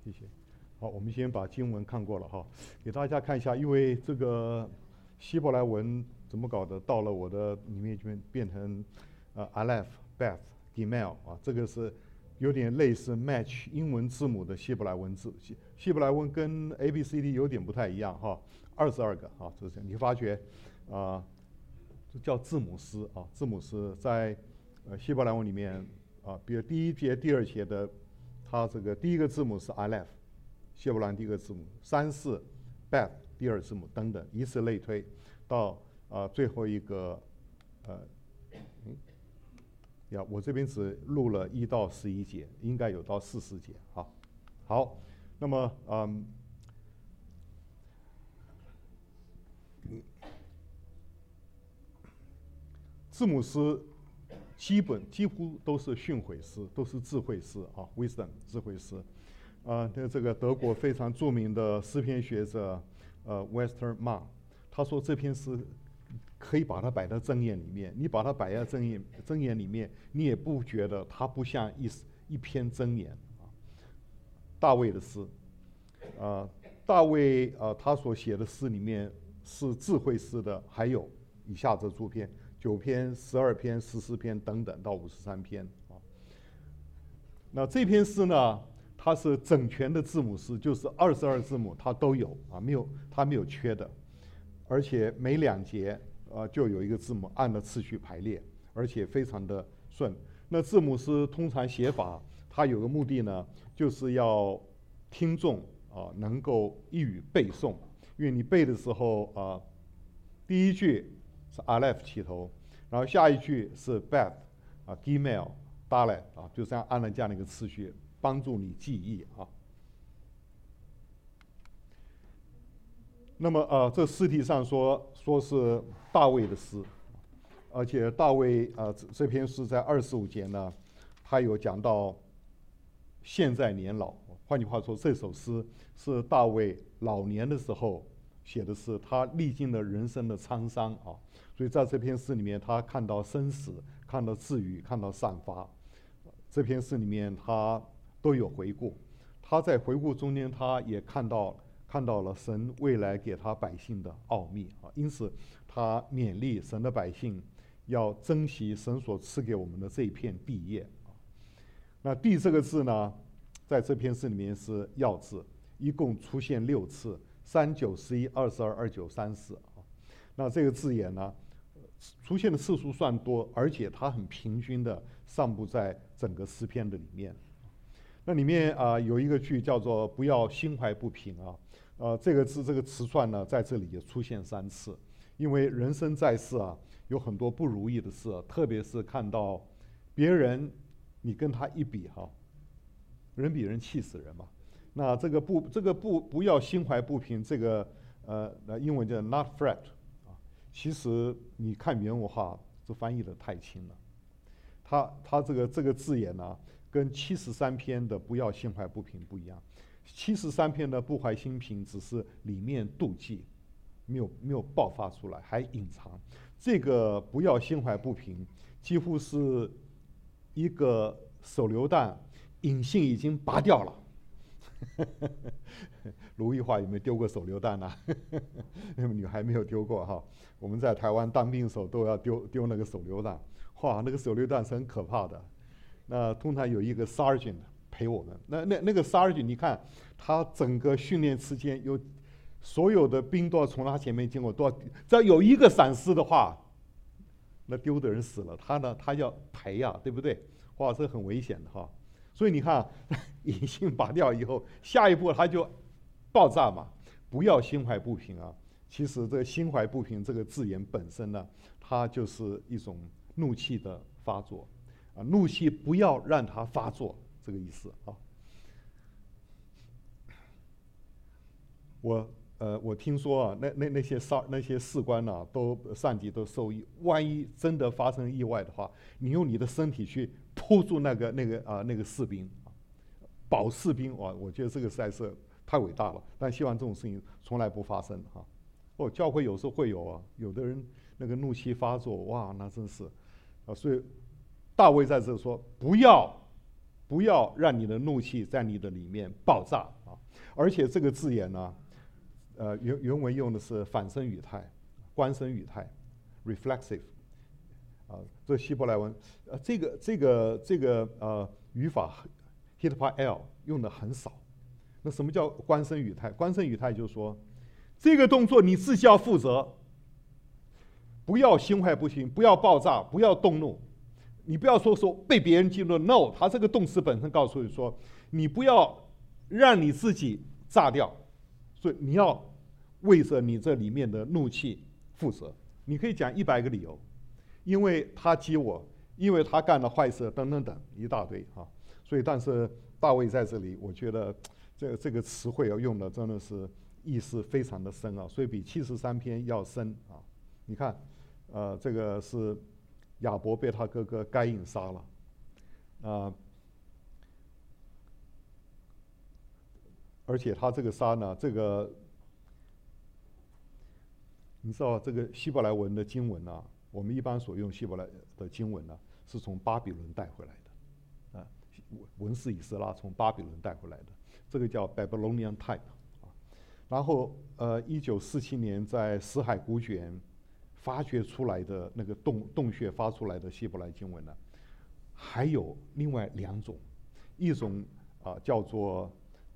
谢谢。好，我们先把经文看过了哈，给大家看一下，因为这个希伯来文怎么搞的，到了我的里面就变成Aleph、Beth、Gimel 啊，这个是有点类似 match 英文字母的希伯来文字。希伯来文跟 ABCD 有点不太一样哈，22个啊，这是你发觉这叫字母诗啊，字母诗在希伯来文里面比如第一节、第二节的，它这个第一个字母是 Aleph， 希伯来第一个字母，3、4 Beth 第二字母等等，以此类推，到最后一个我这边只录了1到11节，应该有到40节。好，那么字母诗几乎都是训诲诗，都是智慧诗啊 ，wisdom 智慧诗。这个德国非常著名的诗篇学者Westermann， 他说这篇诗可以把它摆在箴言里面，你把它摆在箴言里面，你也不觉得它不像一篇箴言啊。大卫的诗，大卫他所写的诗里面是智慧诗的，还有以下这诸篇：9篇、12篇、14篇等等到53篇啊。那这篇诗呢，它是整全的字母诗，就是22字母它都有啊，它没有缺的，而且每2节就有一个字母按照次序排列，而且非常的顺。那字母诗通常写法，它有个目的呢，就是要听众能够一语背诵，因为你背的时候第一句是 Aleph 起头，然后下一句是 Beth Gimel Dalet 就这样按照这样的一个次序，帮助你记忆啊。那么这诗题上说是大卫的诗，而且大卫这篇诗在25节呢，他有讲到现在年老，换句话说，这首诗是大卫老年的时候写的诗，他历经了人生的沧桑啊，所以在这篇诗里面，他看到生死，看到治愈，看到散发，这篇诗里面他都有回顾。他在回顾中间，他也看到了神未来给他百姓的奥秘啊，因此他勉励神的百姓要珍惜神所赐给我们的这一片地业啊。那地这个字呢，在这篇诗里面是要字，一共出现6次，3、9、11、22、29、34啊。那这个字眼呢，出现的次数算多，而且它很平均的散布在整个诗篇的里面。那里面有一个句叫做“不要心怀不平”这个字这个词串呢，在这里也出现3次。因为人生在世有很多不如意的事，特别是看到别人，你跟他一比人比人气死人嘛。那这个不要心怀不平，这个英文叫 not fret 其实你看原文化，这翻译的太轻了。它这个字眼呢，跟73篇的不要心怀不平不一样。73篇的不怀心平只是里面妒忌，没有爆发出来，还隐藏。这个不要心怀不平，几乎是一个手榴弹引信已经拔掉了。卢玉华有没有丢过手榴弹呢？女孩没有丢过哈。我们在台湾当兵的时候都要丢那个手榴弹，哇，那个手榴弹是很可怕的。那通常有一个 sergeant 陪我们，那个 sergeant 你看他整个训练期间所有的兵都要从他前面经过，只要有一个闪失的话，那丢的人死了，他要赔对不对？哇，这很危险的哈。所以你看，引信拔掉以后，下一步它就爆炸嘛。不要心怀不平其实这个心怀不平这个字眼本身呢，它就是一种怒气的发作怒气不要让它发作，这个意思我听说那些士官上级都受益，万一真的发生意外的话，你用你的身体去扑住那个士兵保士兵我觉得这个实在是太伟大了。但希望这种事情从来不发生教会有时候会有的人那个怒气发作，哇，那真是所以大卫在这说不不要让你的怒气在你的里面爆炸啊！而且这个字眼呢，原文用的是反声语态、官声语态 （reflexive） 啊，这希伯来文这个语法 hitpa-el 用的很少。那什么叫官声语态？官声语态就是说，这个动作你自己要负责，不要心怀不平，不要爆炸，不要动怒。你不要说被别人激怒 ，no， 他这个动词本身告诉你说，你不要让你自己炸掉，所以你要为着你这里面的怒气负责。你可以讲100个理由，因为他激我，因为他干了坏事，等等等一大堆啊。所以，但是大卫在这里，我觉得这个词汇要用的真的是意思非常的深啊，所以比73篇要深啊。你看，这个是亚伯被他哥哥该隐杀了，而且他这个杀呢，你知道这个希伯来文的经文啊，我们一般所用希伯来的经文呢，是从巴比伦带回来的，文士以斯拉从巴比伦带回来的，这个叫 Babylonian type 啊。然后1947年在死海古卷发掘出来的那个洞穴发出来的希伯来经文呢，还有另外2种，一种叫做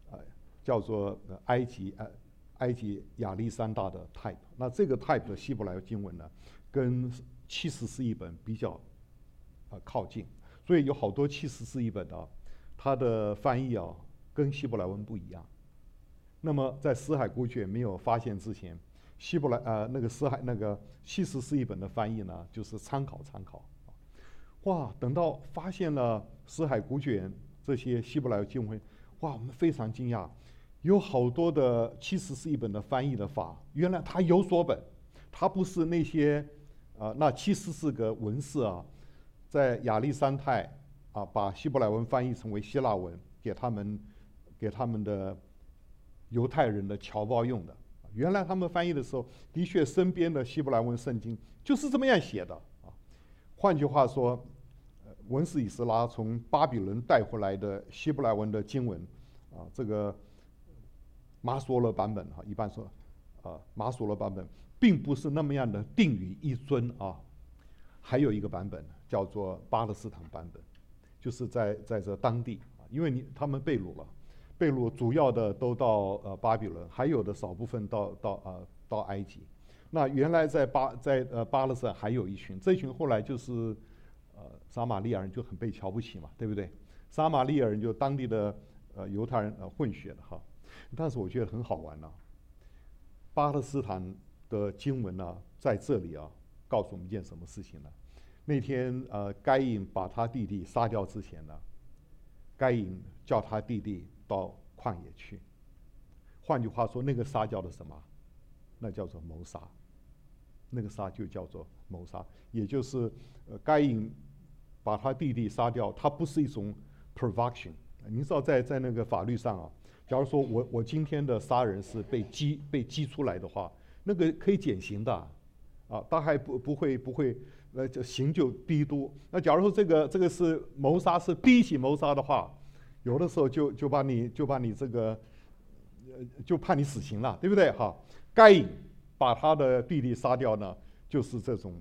埃及亚历山大的 type。那这个 type 的希伯来经文呢，跟74译本比较靠近，所以有好多74译本啊，它的翻译啊跟希伯来文不一样。那么在死海古卷没有发现之前，希伯来那个74译本的翻译呢，就是参考。哇，等到发现了死海古卷这些希伯来经文，哇，我们非常惊讶，有好多的74译本的翻译的法，原来它有所本，它不是那些那74个文士啊，在亚历山泰把希伯来文翻译成为希腊文，给他们的犹太人的侨胞用的。原来他们翻译的时候，的确身边的希伯来文圣经就是这么样写的啊。换句话说，文士以斯拉从巴比伦带回来的希伯来文的经文这个马所罗版本一般说马所罗版本并不是那么样的定语一尊啊。还有一个版本叫做巴勒斯坦版本，就是在这当地因为他们被掳了。被掳主要的都到巴比伦，还有的少部分到埃及。那原来在巴勒斯坦还有一群，这一群后来就是撒玛利亚人就很被瞧不起嘛，对不对？撒玛利亚人就当地的犹太人混血的哈。但是我觉得很好玩巴勒斯坦的经文在这里告诉我们一件什么事情呢？那天该隐把他弟弟杀掉之前呢，该隐叫他弟弟到旷野去。换句话说，那个杀叫的什么？那叫做谋杀。那个杀就叫做谋杀，也就是该隐把他弟弟杀掉，他不是一种 provocation。您知道在那个法律上假如说我今天的杀人是被激出来的话，那个可以减刑的他还不会就刑就逼多。那假如说这个是谋杀，是逼起谋杀的话，有的时候就把你这个就判你死刑了，对不对哈？该隐把他的弟弟杀掉呢，就是这种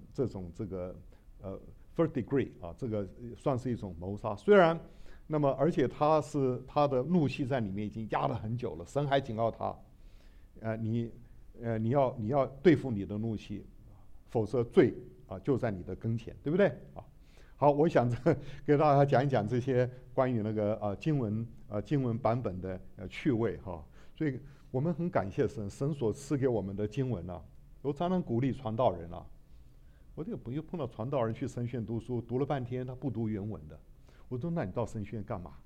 first degree 这个算是一种谋杀。虽然那么而且他的怒气在里面已经压了很久了，神还警告他，你要对付你的怒气，否则罪就在你的跟前，对不对好，我想给大家讲一讲这些关于那个经文版本的趣味所以我们很感谢神所赐给我们的经文我常常鼓励传道人我这个朋友碰到传道人去神学院读书，读了半天他不读原文的，我说那你到神学院干嘛？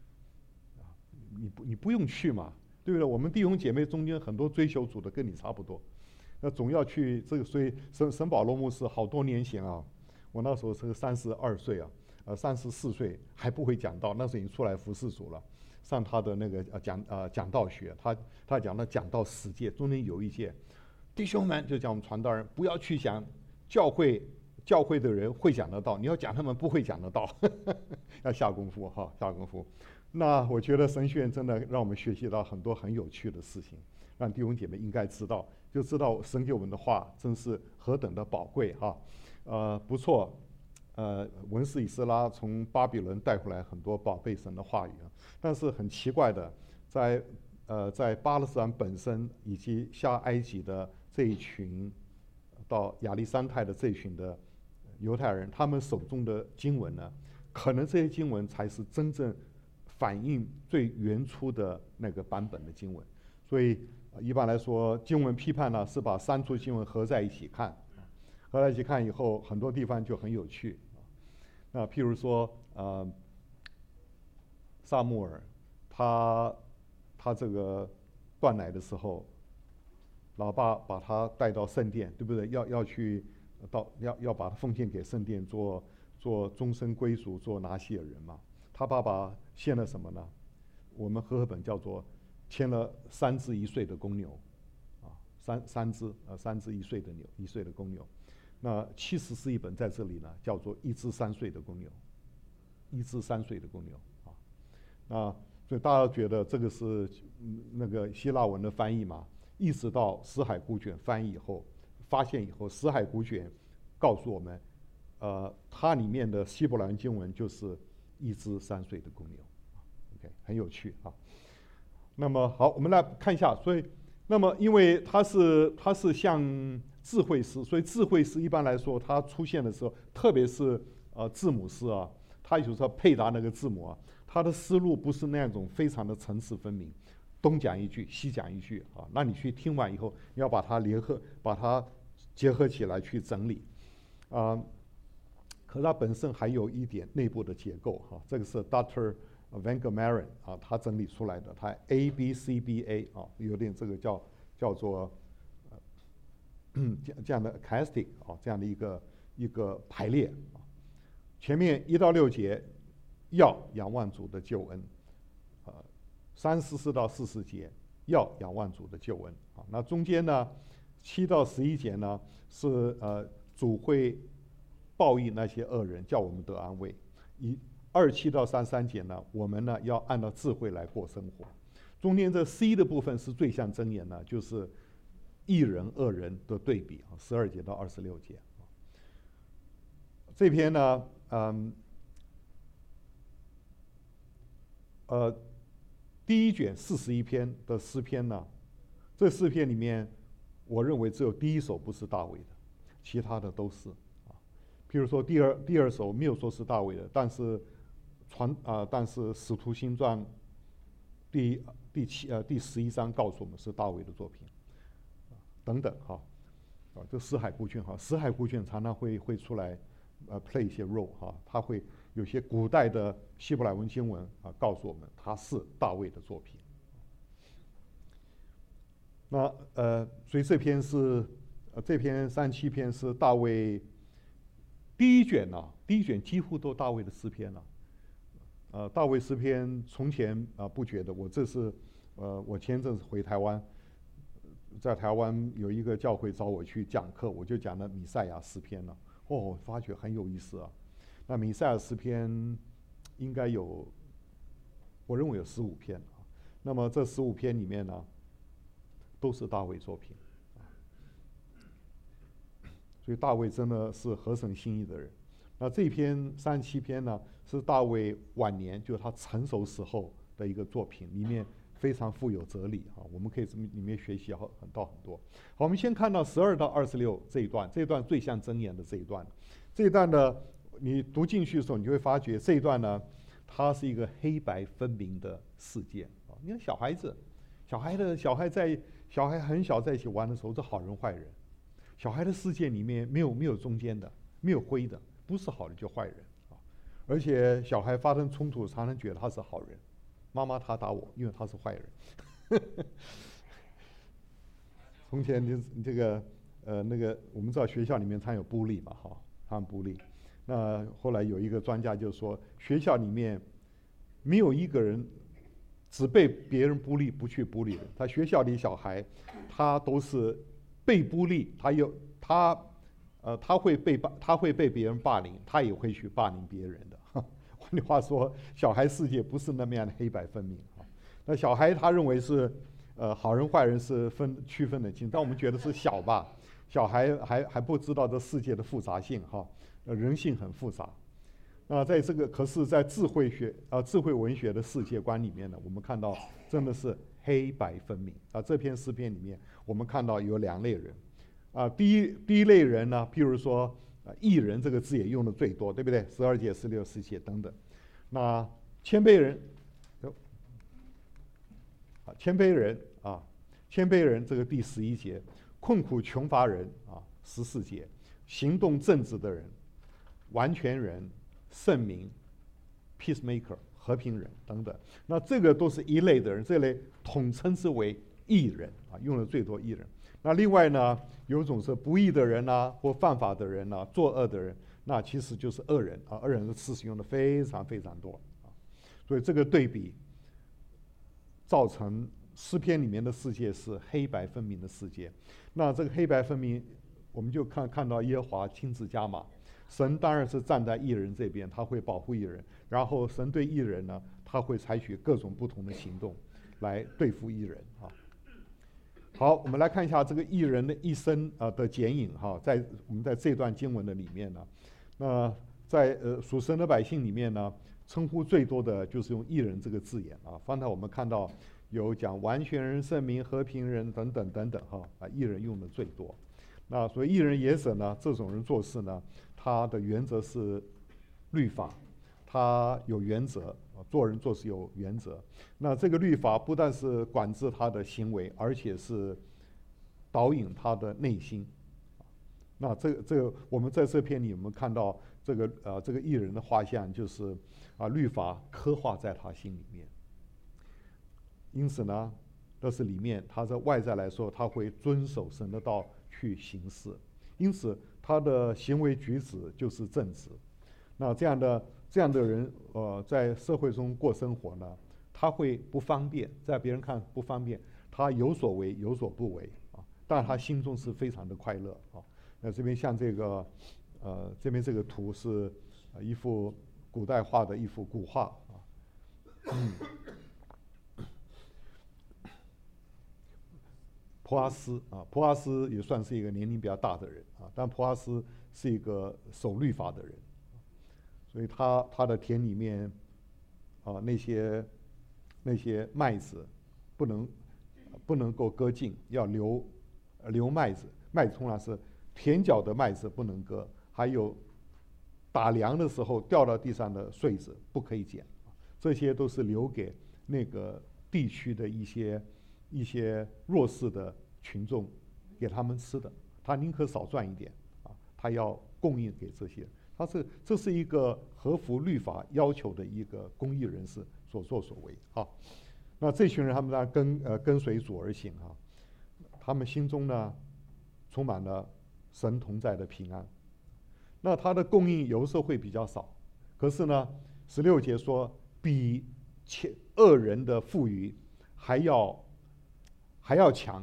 你不用去嘛，对不对？我们弟兄姐妹中间很多追求主的跟你差不多，那总要去这个。所以神保罗牧师好多年前我那时候是32岁34岁还不会讲道，那时候已经出来服侍主了，上他的那个讲道学，他讲到10届，中间有一届弟兄们就讲我们传道人不要去讲教会教会的人会讲得到，你要讲他们不会讲得到，要下功夫哈，下功夫。那我觉得神学院真的让我们学习到很多很有趣的事情，让弟兄姐妹应该知道，就知道神给我们的话真是何等的宝贵哈。不错，文士以斯拉从巴比伦带回来很多宝贝神的话语啊，但是很奇怪的，在巴勒斯坦本身以及下埃及的这一群，到亚历山泰的这一群的犹太人，他们手中的经文呢，可能这些经文才是真正反映最原初的那个版本的经文。所以一般来说，经文批判呢是把三处经文合在一起看，合在一起看以后，很多地方就很有趣。那譬如说，撒母耳他这个断奶的时候，老爸把他带到圣殿，对不对？要把他奉献给圣殿，做终身归属，做拿西尔人嘛。他爸爸献了什么呢？我们和合本叫做牵了3只1岁的公牛，三只1岁的1岁的公牛。那74译本在这里呢，叫做1只3岁的公牛，1只3岁的公牛啊。那所以大家觉得这个是那个希腊文的翻译嘛？一直到死海古卷翻译以后，发现以后，死海古卷告诉我们，它里面的希伯来经文就是1只3岁的公牛。OK， 很有趣啊。那么好，我们来看一下。所以，那么因为它是像智慧诗，所以智慧诗一般来说它出现的时候，特别是字母诗啊，它有时候配搭那个字母啊，它的思路不是那种非常的层次分明，东讲一句西讲一句啊。那你去听完以后，你要把它结合起来去整理可是它本身还有一点内部的结构哈。这个是 Dr. Van Gemeren 啊，他整理出来的，他 ABCBA 啊，有点这个叫做这样的 chiastic 啊，这样的一个排列啊。前面1到6节要仰望主的救恩，34到40节要仰望主的救恩啊。那中间呢7到11节呢是主会报应那些恶人，叫我们得安慰。27到33节呢，我们呢要按照智慧来过生活。中间这 C 的部分是最像箴言呢，就是义人恶人的对比啊，12节到26节。这篇呢，第一卷41篇的诗篇呢，这4篇里面，我认为只有第1首不是大卫的，其他的都是啊。譬如说第二首没有说是大卫的，但是《使徒行传》第11章告诉我们是大卫的作品，等等哈，这死海古卷哈，死海古卷常常会出来play 一些 role 哈，它会有些古代的希伯来文经文告诉我们它是大卫的作品。那所以这篇37篇是大卫第一卷几乎都大卫的诗篇了。大卫诗篇从前不觉得，我前阵子回台湾，在台湾有一个教会找我去讲课，我就讲了弥赛亚诗篇了。我发觉很有意思啊。那弥赛亚诗篇应该我认为有15篇啊。那么这15篇里面呢，都是大卫作品，所以大卫真的是合神心意的人。那这篇37篇呢，是大卫晚年，就是他成熟时候的一个作品，里面非常富有哲理啊，我们可以从里面学习很多。好，我们先看到12到26这一段最像箴言的这一段呢，你读进去的时候，你就会发觉这一段呢，它是一个黑白分明的世界啊。你看小孩很小在一起玩的时候，是好人坏人。小孩的世界里面没有中间的，没有灰的。不是好人就坏人啊，而且小孩发生冲突，常常觉得他是好人，妈妈他打我，因为他是坏人。从前这个那个我们知道学校里面常有bully利嘛，他们bully利。那后来有一个专家就说，学校里面没有一个人只被别人bully利不去bully利的，他学校里小孩他都是被bully利，他他会被别人霸凌，他也会去霸凌别人的。换句话说，小孩世界不是那么样的黑白分明啊。那小孩他认为是，好人坏人是区分得清，但我们觉得是小吧，小孩还不知道这世界的复杂性哈，人性很复杂。那在这个可是，在智慧文学的世界观里面呢，我们看到真的是黑白分明啊。这篇诗篇里面，我们看到有两类人。第一类人呢，譬如说，义人这个字也用的最多，对不对？12节、16、17节等等。那谦卑人，谦卑人这个第11节，困苦穷乏人14节，行动正直的人，完全人，圣民 ，peacemaker 和平人等等。那这个都是一类的人，这类统称之为义人用的最多义人。那另外呢，有一种是不义的人或犯法的人作恶的人，那其实就是恶人恶人的词使用的非常非常多所以这个对比造成诗篇里面的世界是黑白分明的世界。那这个黑白分明，我们就看到耶和华亲自加码，神当然是站在义人这边，他会保护义人，然后神对义人呢，他会采取各种不同的行动来对付义人好，我们来看一下这个义人的一生的剪影我们在这段经文的里面呢，那在属神的百姓里面呢，称呼最多的就是用义人这个字眼方才我们看到有讲完全人、圣民、和平人等等等等义人用的最多。那所以义人也者呢，这种人做事呢，他的原则是律法，他有原则做人做事有原则。那这个律法不但是管制他的行为，而且是导引他的内心。那这个我们在这篇里我们看到这个义人的画像，就是律法刻画在他心里面。因此呢，这是里面他在外在来说，他会遵守神的道去行事，因此他的行为举止就是正直。那这样的人在社会中过生活呢，他会不方便，在别人看不方便，他有所为有所不为但他心中是非常的快乐那这边像这个这边这个图是一幅古代画的一幅古画普阿斯也算是一个年龄比较大的人但普阿斯是一个守律法的人，所以他的田里面那些麦子不能够割尽，要留麦子通常是田角的麦子不能割，还有打粮的时候掉到地上的穗子不可以捡，这些都是留给那个地区的一些弱势的群众给他们吃的，他宁可少赚一点他要供应给这些。这是一个合乎律法要求的一个公益人士所作所为那这群人他们当然跟随主而行他们心中呢充满了神同在的平安。那他的供应有时候会比较少，可是呢16节说比恶人的富余还要强。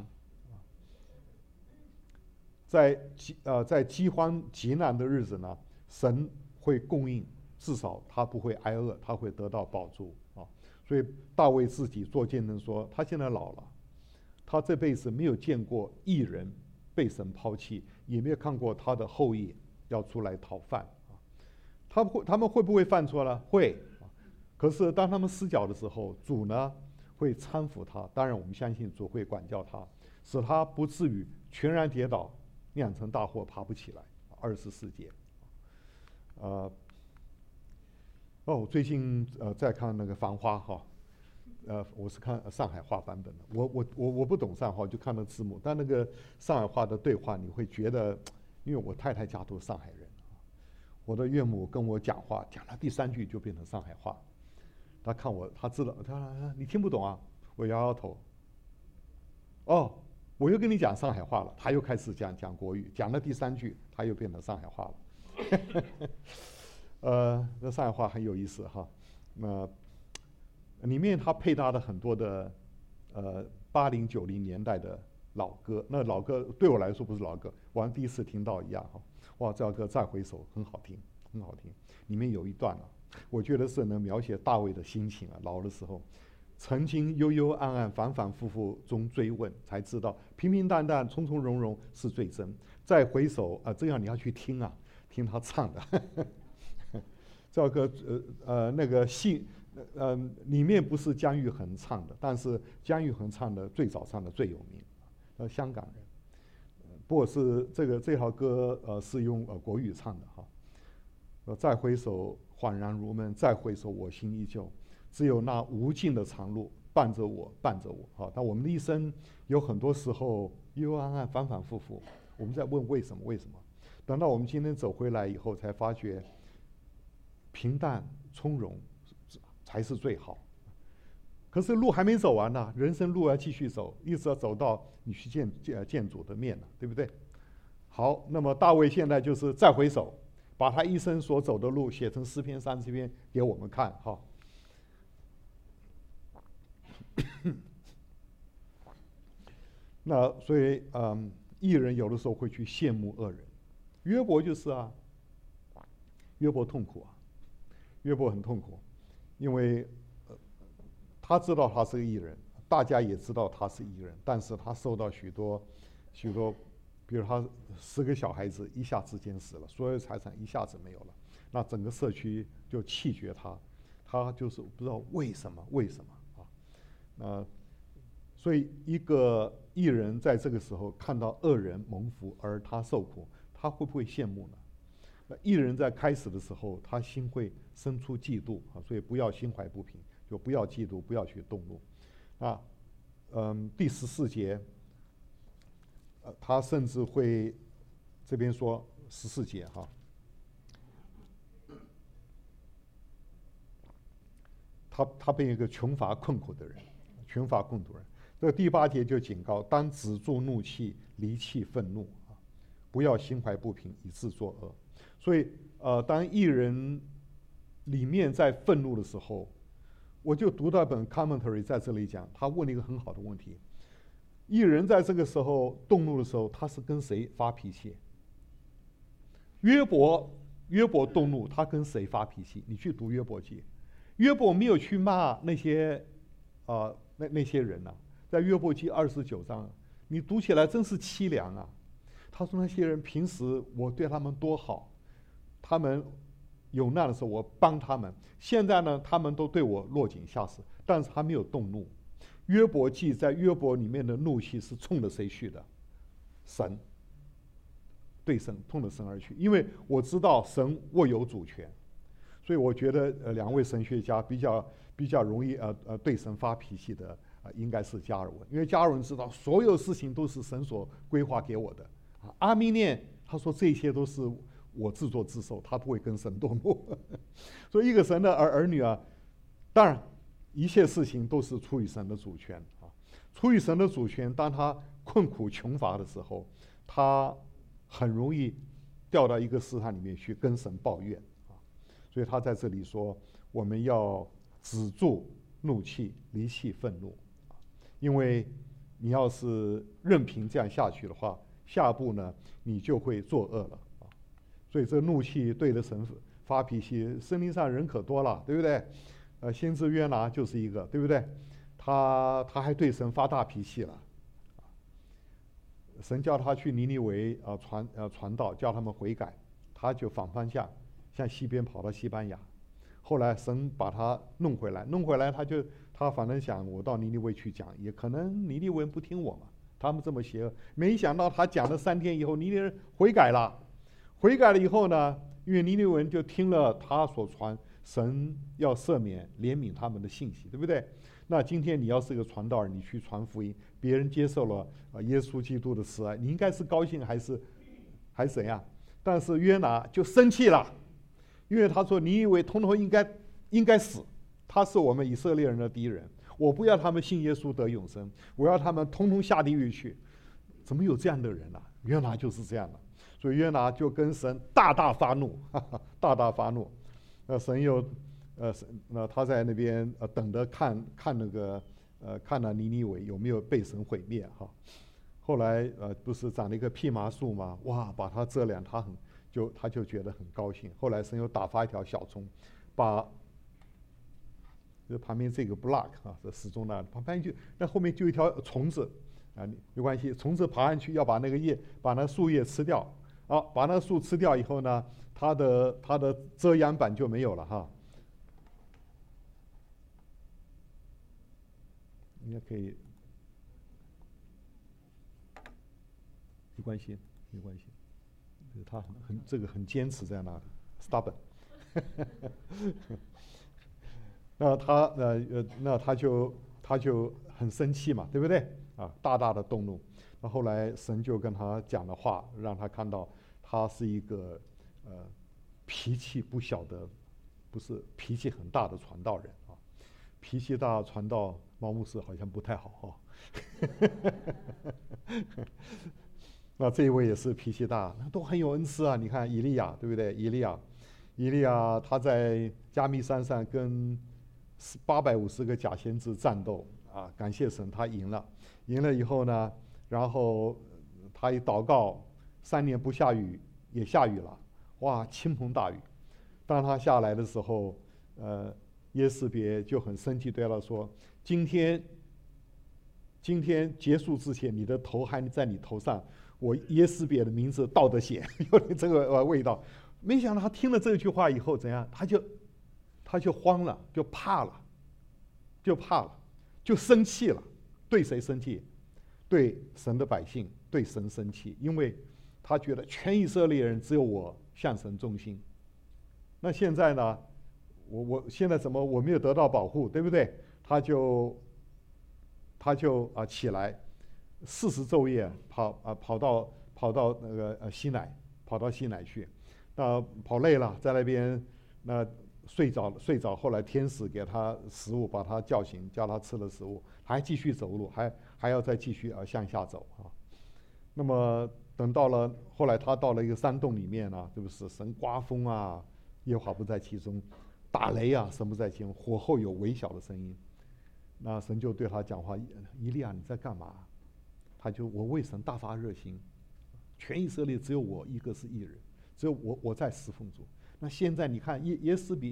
在饥荒极难的日子呢，神会供应，至少他不会挨饿，他会得到保助所以大卫自己做见证说，他现在老了，他这辈子没有见过义人被神抛弃，也没有看过他的后裔要出来讨饭他们会不会犯错呢？会可是当他们失脚的时候，主呢会搀扶他，当然我们相信主会管教他，使他不至于全然跌倒，酿成大祸爬不起来。24节最近在看那个《繁花》我是看上海话版本的。我不懂上海话，就看了字幕。但那个上海话的对话，你会觉得，因为我太太家都是上海人，我的岳母跟我讲话，讲了第3句就变成上海话。他看我，他知道，他你听不懂啊？我摇摇头。我又跟你讲上海话了，他又开始讲国语，讲了第3句，他又变成上海话了。那上海话很有意思那里面他配搭了很多的80、90年代的老歌。那老歌对我来说不是老歌，我像第一次听到一样哇，这首歌再回首很好听，很好听。里面有一段啊，我觉得是能描写大卫的心情啊，老的时候。曾经幽幽暗暗、反反复复中追问，才知道平平淡淡、从从容容是最真。再回首这样你要去听啊，听他唱的。这首歌那个里面不是姜育恒唱的，但是姜育恒唱的最早唱的最有名，香港人。不过是这首歌是用国语唱的哈。再回首恍然如梦，再回首我心依旧。只有那无尽的长路伴着我，伴着我。好，但我们的一生有很多时候幽幽暗暗、反反复复，我们在问为什么？为什么？等到我们今天走回来以后，才发觉平淡从容才是最好。可是路还没走完呢，人生路要继续走，一直要走到你去见主的面了，对不对？好，那么大卫现在就是再回首，把他一生所走的路写成诗篇30篇给我们看哈。那所以义人有的时候会去羡慕恶人，约伯就是啊，约伯痛苦啊，约伯很痛苦，因为他知道他是个义人，大家也知道他是义人，但是他受到许多，比如他10个小孩子一下之间死了，所有财产一下子没有了，那整个社区就弃绝他，他就是不知道为什么啊，所以一个义人在这个时候看到恶人蒙福而他受苦，他会不会羡慕呢？那义人在开始的时候，他心会生出嫉妒啊，所以不要心怀不平，就不要嫉妒，不要去动怒。啊，第14节，他甚至会这边说14节哈，他被一个穷乏困苦的人，这第8节就警告：当止住怒气，离弃愤怒啊，不要心怀不平，以致作恶。所以当义人里面在愤怒的时候，我就读到一本 commentary 在这里讲，他问了一个很好的问题：义人在这个时候动怒的时候，他是跟谁发脾气？约伯动怒，他跟谁发脾气？你去读约伯记，约伯没有去骂那些那些人啊。在约伯记29章，你读起来真是凄凉啊！他说那些人平时我对他们多好，他们有难的时候我帮他们，现在呢他们都对我落井下石，但是他没有动怒。约伯记在约伯里面的怒气是冲着谁去的？神，对神，冲着神而去。因为我知道神握有主权，所以我觉得2位神学家比较容易对神发脾气的。应该是加尔文，因为加尔文知道所有事情都是神所规划给我的。阿弥念他说这些都是我自作自受，他不会跟神动怒。所以一个神的儿女啊，当然一切事情都是出于神的主权啊。出于神的主权，当他困苦穷乏的时候，他很容易掉到一个试探里面去跟神抱怨啊。所以他在这里说，我们要止住怒气，离弃愤怒。因为你要是任凭这样下去的话，下步呢你就会作恶了啊！所以这怒气对着神发脾气，圣经上人可多了，对不对？先知约拿就是一个，对不对？他还对神发大脾气了，神叫他去尼尼微传道，叫他们悔改，他就反方向向西边跑到西班牙。后来神把他弄回来，他反正想我到尼尼微去讲，也可能尼尼微人不听我嘛，他们这么邪恶。没想到他讲了3天以后，尼尼微人悔改了。悔改了以后呢，因为尼尼微人就听了他所传神要赦免怜悯他们的信息，对不对？那今天你要是个传道人，你去传福音，别人接受了耶稣基督的慈爱，你应该是高兴还是怎样？但是约拿就生气了，因为他说尼尼微通通应该死。他是我们以色列人的敌人，我不要他们信耶稣得永生，我要他们通通下地狱去。怎么有这样的人啊？约拿就是这样的，所以约拿就跟神大大发怒，大大发怒。神又他在那边等着看了尼尼微有没有被神毁灭哈。后来不是长了一个蓖麻树吗？哇，把他遮两，他他就觉得很高兴。后来神又打发一条小虫，把这旁边这个 block 这时钟那旁边那后面就一条虫子没关系，虫子爬上去要把那个叶把那树叶吃掉把那树吃掉以后呢，它的遮阳板就没有了应该可以，没关系，他很坚持在那里 ，stubborn 那他就很生气嘛，对不对？大大的动怒。那后来神就跟他讲了话，让他看到他是一个脾气不小的，不是脾气很大的传道人脾气大传道，毛牧师好像不太好那这一位也是脾气大，都很有恩赐你看以利亚，对不对？以利亚他在加密山上跟850个假先知战斗感谢神，他赢了以后呢，然后他一祷告，3年不下雨也下雨了，哇，倾盆大雨。当他下来的时候，耶斯别就很生气，对他说：“今天结束之前，你的头还在你头上，我耶斯别的名字倒着写，有点这个味道。”没想到他听了这句话以后怎样？他就慌了，就怕了，就生气了。对谁生气？对神的百姓，对神生气，因为他觉得全以色列人只有我向神忠心。那现在呢？我现在怎么我没有得到保护，对不对？他就起来，40昼夜跑到那个西乃去。跑累了，在那边睡着。后来天使给他食物，把他叫醒，叫他吃了食物，还继续走路，还要再继续向下走那么等到了后来，他到了一个山洞里面是不是神刮风耶和华不在其中，打雷神不在其中，火后有微小的声音。那神就对他讲话：“以利亚，你在干嘛？”他就：“我为神大发热心，全以色列只有我一个是义人。”只有我在侍奉主。那现在你看耶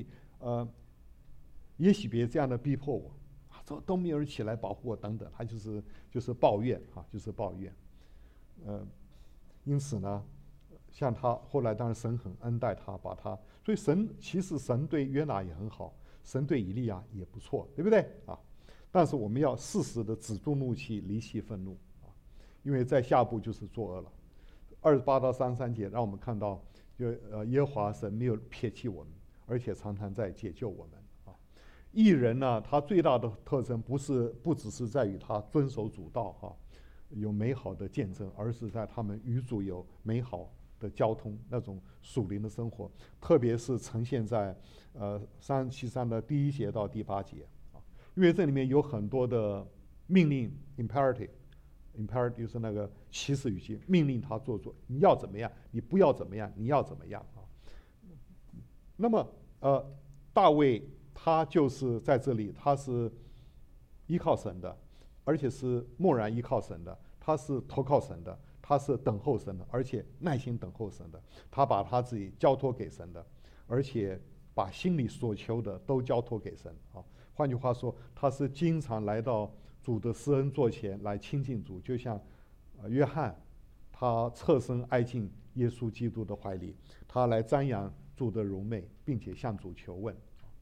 洗别这样的逼迫我，都没有人起来保护我等等，他就是抱怨就是抱怨。因此呢，像他后来当然神很恩待他，所以其实神对约拿也很好，神对以利亚也不错，对不对但是我们要适时的止住怒气，离弃愤怒因为在下步就是作恶了。28到33节让我们看到，耶和华神没有撇弃我们，而且常常在解救我们义人呢，他最大的特征不只是在于他遵守主道有美好的见证，而是在他们与主有美好的交通，那种属灵的生活，特别是呈现在373的第1节到第8节因为这里面有很多的命令 imperative 就是那个祈使语气，命令他做，你要怎么样，你不要怎么样，你要怎么样那么大卫他就是在这里，他是依靠神的，而且是默然依靠神的，他是投靠神的，他是等候神的，而且耐心等候神的，他把他自己交托给神的，而且把心里所求的都交托给神换句话说，他是经常来到主的施恩座前来亲近主，就像约翰，他侧身挨进耶稣基督的怀里，他来瞻仰主的荣美，并且向主求问。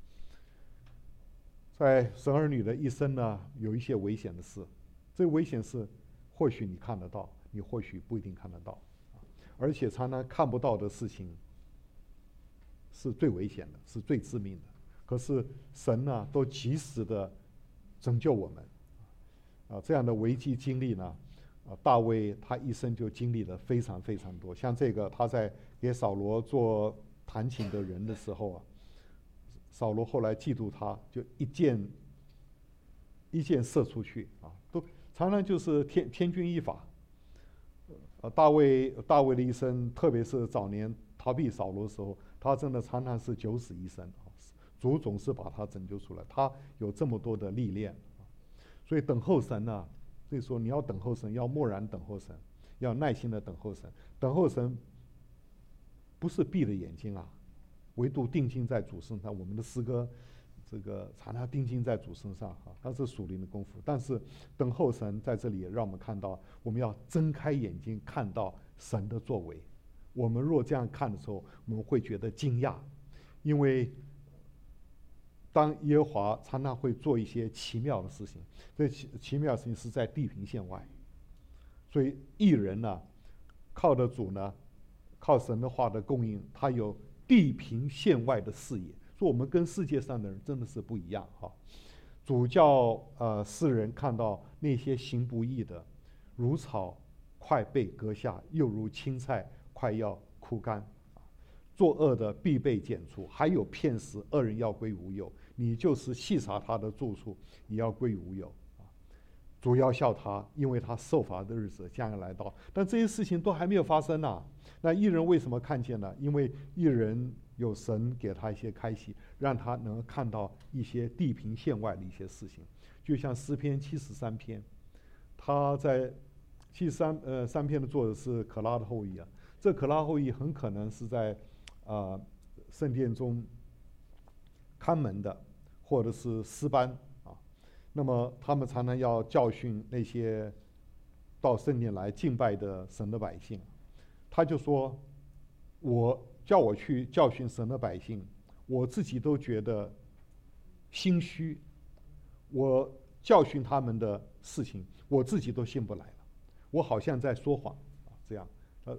在神儿女的一生呢，有一些危险的事，这个危险事或许你看得到，你或许不一定看得到，而且常常看不到的事情是最危险的，是最致命的。可是神呢，都及时的拯救我们这样的危机经历呢，大卫他一生就经历了非常非常多。像这个他在给扫罗做弹琴的人的时候扫罗后来嫉妒他，就一箭射出去都常常就是天君一法。大卫的一生，特别是早年逃避扫罗的时候，他真的常常是九死一生主总是把他拯救出来，他有这么多的历练所以等候神呢，所以说你要等候神，要默然等候神，要耐心的等候神。等候神不是闭着眼睛啊，唯独定睛在主身上。我们的诗歌，这个常常定睛在主身上哈，它是属灵的功夫。但是等候神在这里让我们看到，我们要睁开眼睛看到神的作为。我们若这样看的时候，我们会觉得惊讶，因为当耶和华常常会做一些奇妙的事情，这奇妙的事情是在地平线外。所以义人呢，靠的主呢，靠神的话的供应，他有地平线外的视野。说我们跟世界上的人真的是不一样哈。主叫世人看到那些行不义的，如草快被割下，又如青菜快要枯干。作恶的必被剪除，还有骗食恶人要归无有。你就是细查他的住处，也要归无有。主要笑他，因为他受罚的日子将要来到。但这些事情都还没有发生呢。那义人为什么看见呢？因为义人有神给他一些开启，让他能看到一些地平线外的一些事情。就像诗篇73篇，他在73篇的作者是可拉的后裔啊。这可拉后裔很可能是在圣殿中看门的，或者是诗班啊。那么他们常常要教训那些到圣殿来敬拜的神的百姓。他就说：“叫我去教训神的百姓，我自己都觉得心虚。我教训他们的事情，我自己都信不来了，我好像在说谎啊。”这样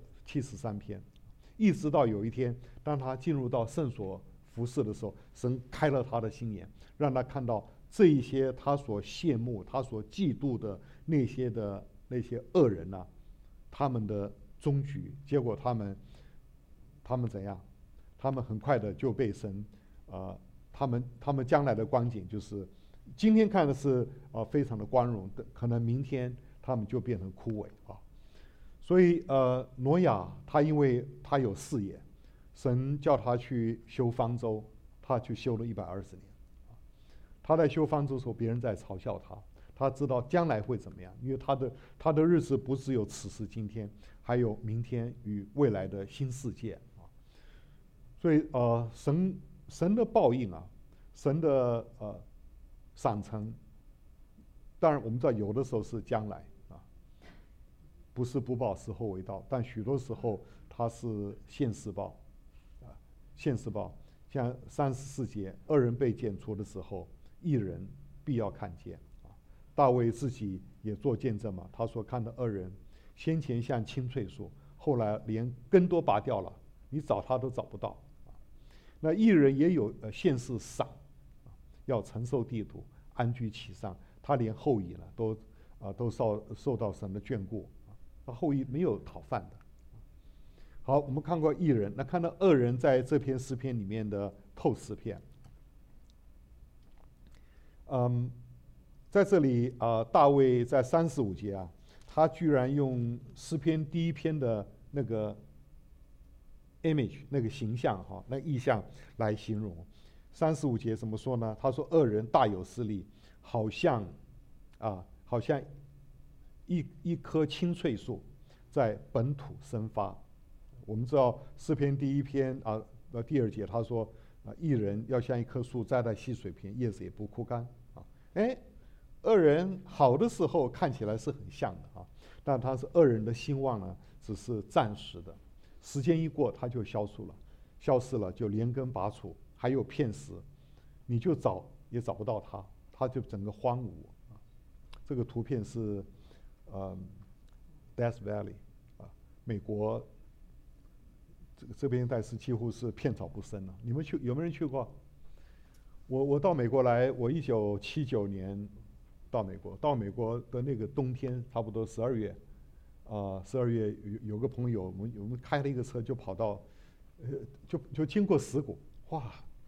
，73篇，一直到有一天，当他进入到圣所服侍的时候，神开了他的心眼，让他看到这一些他所羡慕、他所嫉妒的那些恶人呐，他们的终局。结果他们怎样？他们很快的就被神他们将来的光景就是，今天看的是非常的光荣的，可能明天他们就变成枯萎啊。所以挪亚他因为他有视野，神叫他去修方舟，他去修了120年。他在修方舟的时候，别人在嘲笑他，他知道将来会怎么样，因为他的日子不只有此时今天，还有明天与未来的新世界啊。所以神的报应啊，神的赏惩，当然我们知道有的时候是将来啊，不是不报，时候未到，但许多时候它是现世报啊，现世报。像34节，恶人被剪除的时候，义人必要看见啊。大卫自己也做见证嘛，他说看到恶人先前像青翠树，后来连根都拔掉了，你找他都找不到啊。那义人也有现世赏啊，要承受地土，安居其上，他连后裔呢都受到神的眷顾啊，他后裔没有讨饭的。好，我们看过义人，那看到恶人在这篇诗篇里面的透视片。在这里大卫在35节啊，他居然用诗篇第1篇的那个 image 那个形象哈，那意象来形容。35节怎么说呢？他说恶人大有势力，好像一棵青翠树在本土生发。我们知道诗篇第1篇第2节他说义人要像一棵树栽在溪水边，叶子也不枯干啊。恶人好的时候看起来是很像的啊，但他是恶人的兴旺呢，只是暂时的，时间一过他就消失了，就连根拔除，还有骗食，你就找也找不到他就整个荒芜啊。这个图片是Death Valley 啊，美国。这边带是几乎是片草不生了。你们有没有人去过？我到美国来，我1979年到美国的那个冬天，差不多12月，12月有个朋友，我们开了一个车就跑到，就经过石谷，哇！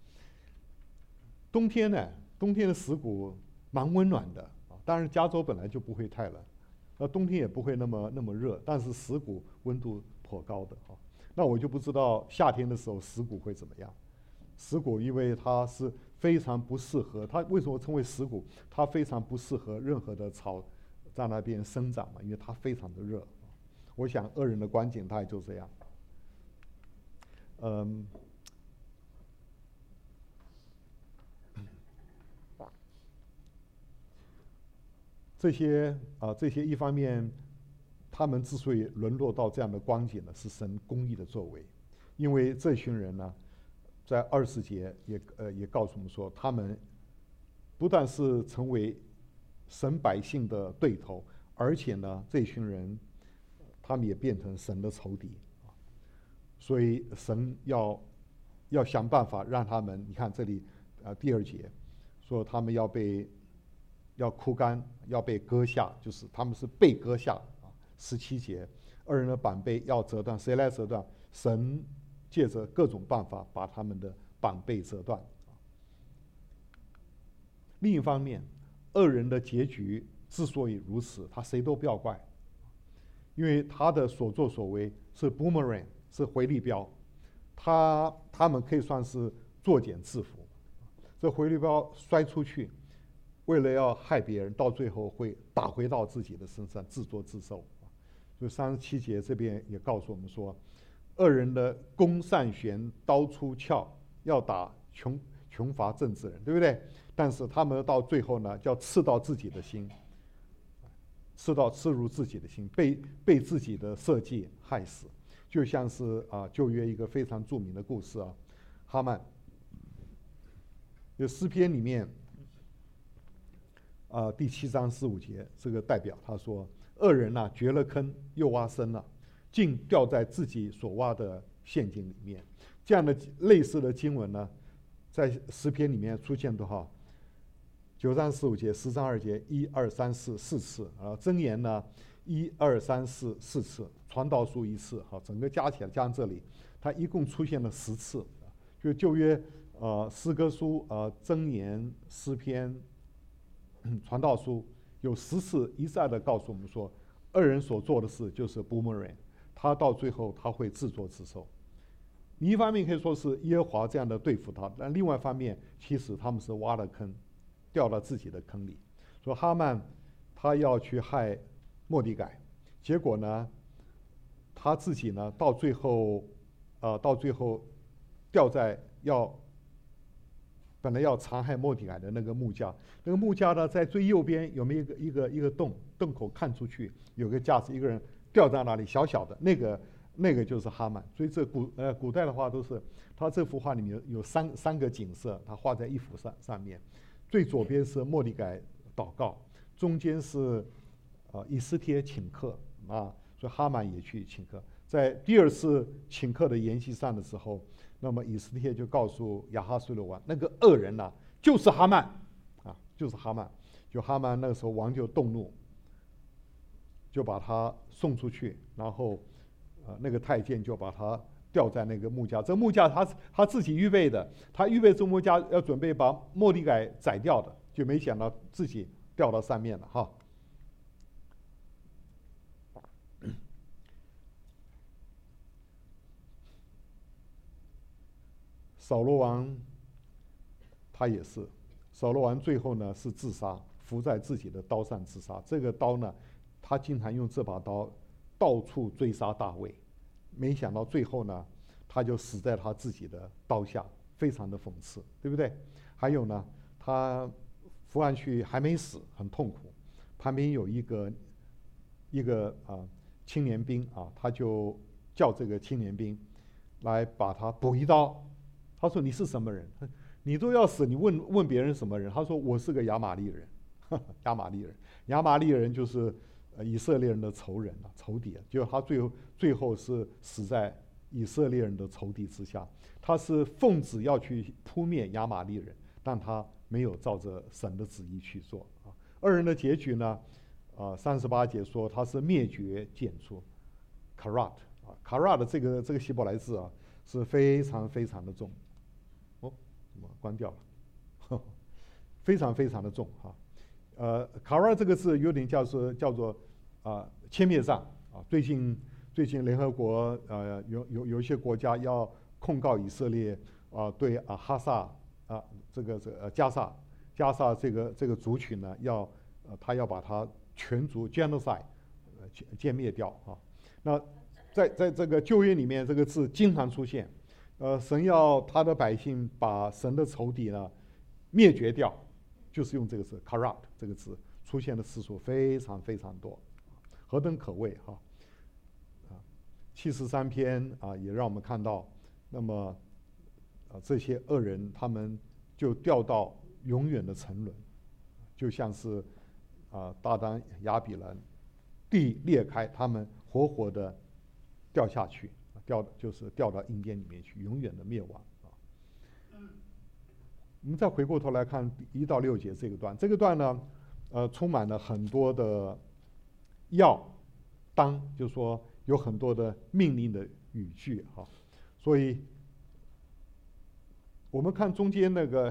冬天的石谷蛮温暖的啊，当然加州本来就不会太冷，冬天也不会那么热，但是石谷温度颇高的啊。那我就不知道夏天的时候石谷会怎么样。石谷因为它是非常不适合，它为什么称为石谷？它非常不适合任何的草在那边生长嘛，因为它非常的热。我想恶人的光景大概就这样。 嗯，这些一方面，他们之所以沦落到这样的光景呢，是神公义的作为，因为这群人呢，在20节也告诉我们说，他们不但是成为神百姓的对头，而且呢，这群人他们也变成神的仇敌，所以神要想办法让他们，你看这里第2节说他们要枯干，要被割下，就是他们是被割下啊。17节，二人的膀臂要折断，谁来折断？神借着各种办法把他们的膀臂折断。另一方面，恶人的结局之所以如此，他谁都不要怪，因为他的所作所为是 boomerang， 是回力镖，他们可以算是作茧自缚。这回力镖摔出去，为了要害别人，到最后会打回到自己的身上，自作自受。所以37节这边也告诉我们说，恶人的弓上弦，刀出鞘，要打穷乏正直人，对不对？但是他们到最后呢，叫刺到自己的心，刺入自己的心，被自己的设计害死。就像是旧约一个非常著名的故事哈曼。就诗篇里面第7章4、5节，这个代表他说，恶人掘了坑又挖深了，竟掉在自己所挖的陷阱里面。这样的类似的经文呢，在诗篇里面出现多少？9章4、5节，10章2节，1、2、3、4次箴言呢，1、2、3、4次，传道书1次，整个加起来加上这里，它一共出现了10次。就旧约诗歌书箴言、诗篇、传道书有10次一再的告诉我们说，恶人所做的事就是 boomerang， 他到最后他会自作自受。你一方面可以说是耶和华这样的对付他，但另外一方面，其实他们是挖了坑，掉到自己的坑里。说哈曼他要去害末底改，结果呢，他自己呢到最后掉在本来要残害末底改的那个木架，那个木架呢在最右边有没有一个洞口看出去有个架子，一个人掉在那里小小的，那个就是哈曼。所以这古代的话都是，他这幅画里面有三个景色，他画在一幅上面。最左边是末底改祷告，中间是以斯帖请客所以哈曼也去请客。在第2次请客的筵席上的时候，那么以斯帖就告诉亚哈随鲁王，那个恶人就是哈曼就是哈曼。就哈曼那个时候王就动怒，就把他送出去，然后那个太监就把他吊在那个木架。这木架他自己预备的，他预备这木架要准备把末底改宰掉的，就没想到自己掉到上面了扫罗王他也是，扫罗王最后呢是自杀，伏在自己的刀上自杀。这个刀呢，他经常用这把刀到处追杀大卫，没想到最后呢，他就死在他自己的刀下，非常的讽刺，对不对？还有呢，他伏案去还没死，很痛苦，旁边有一个青年兵他就叫这个青年兵来把他补一刀。他说：“你是什么人？你都要死，你问别人什么人？”他说：“我是个亚玛力人。”亚玛力人就是以色列人的仇人仇敌。结果他最后是死在以色列人的仇敌之下。他是奉旨要去扑灭亚玛力人，但他没有照着神的旨意去做恶人的结局呢？38节说他是灭绝剪除 ，karat 这个希伯来字是非常非常的重。怎么关掉了？非常非常的重karat 这个字有点叫做歼灭战最近联合国有一些国家要控告以色列对哈萨加萨这个族群呢他要把它全族 genocide 歼灭掉那在这个旧约里面这个字经常出现， 神要他的百姓把神的仇敌呢灭绝掉，就是用这个字 corrupt 这个字出现的次数非常非常多，何等可畏哈！73篇也让我们看到，那么这些恶人他们就掉到永远的沉沦，就像是大丹亚比兰，地裂开，他们活活的掉下去，就是掉到阴间里面去，永远的灭亡我们再回过头来看1到6节这个段呢，充满了很多的要当，就是说有很多的命令的语句所以我们看中间那个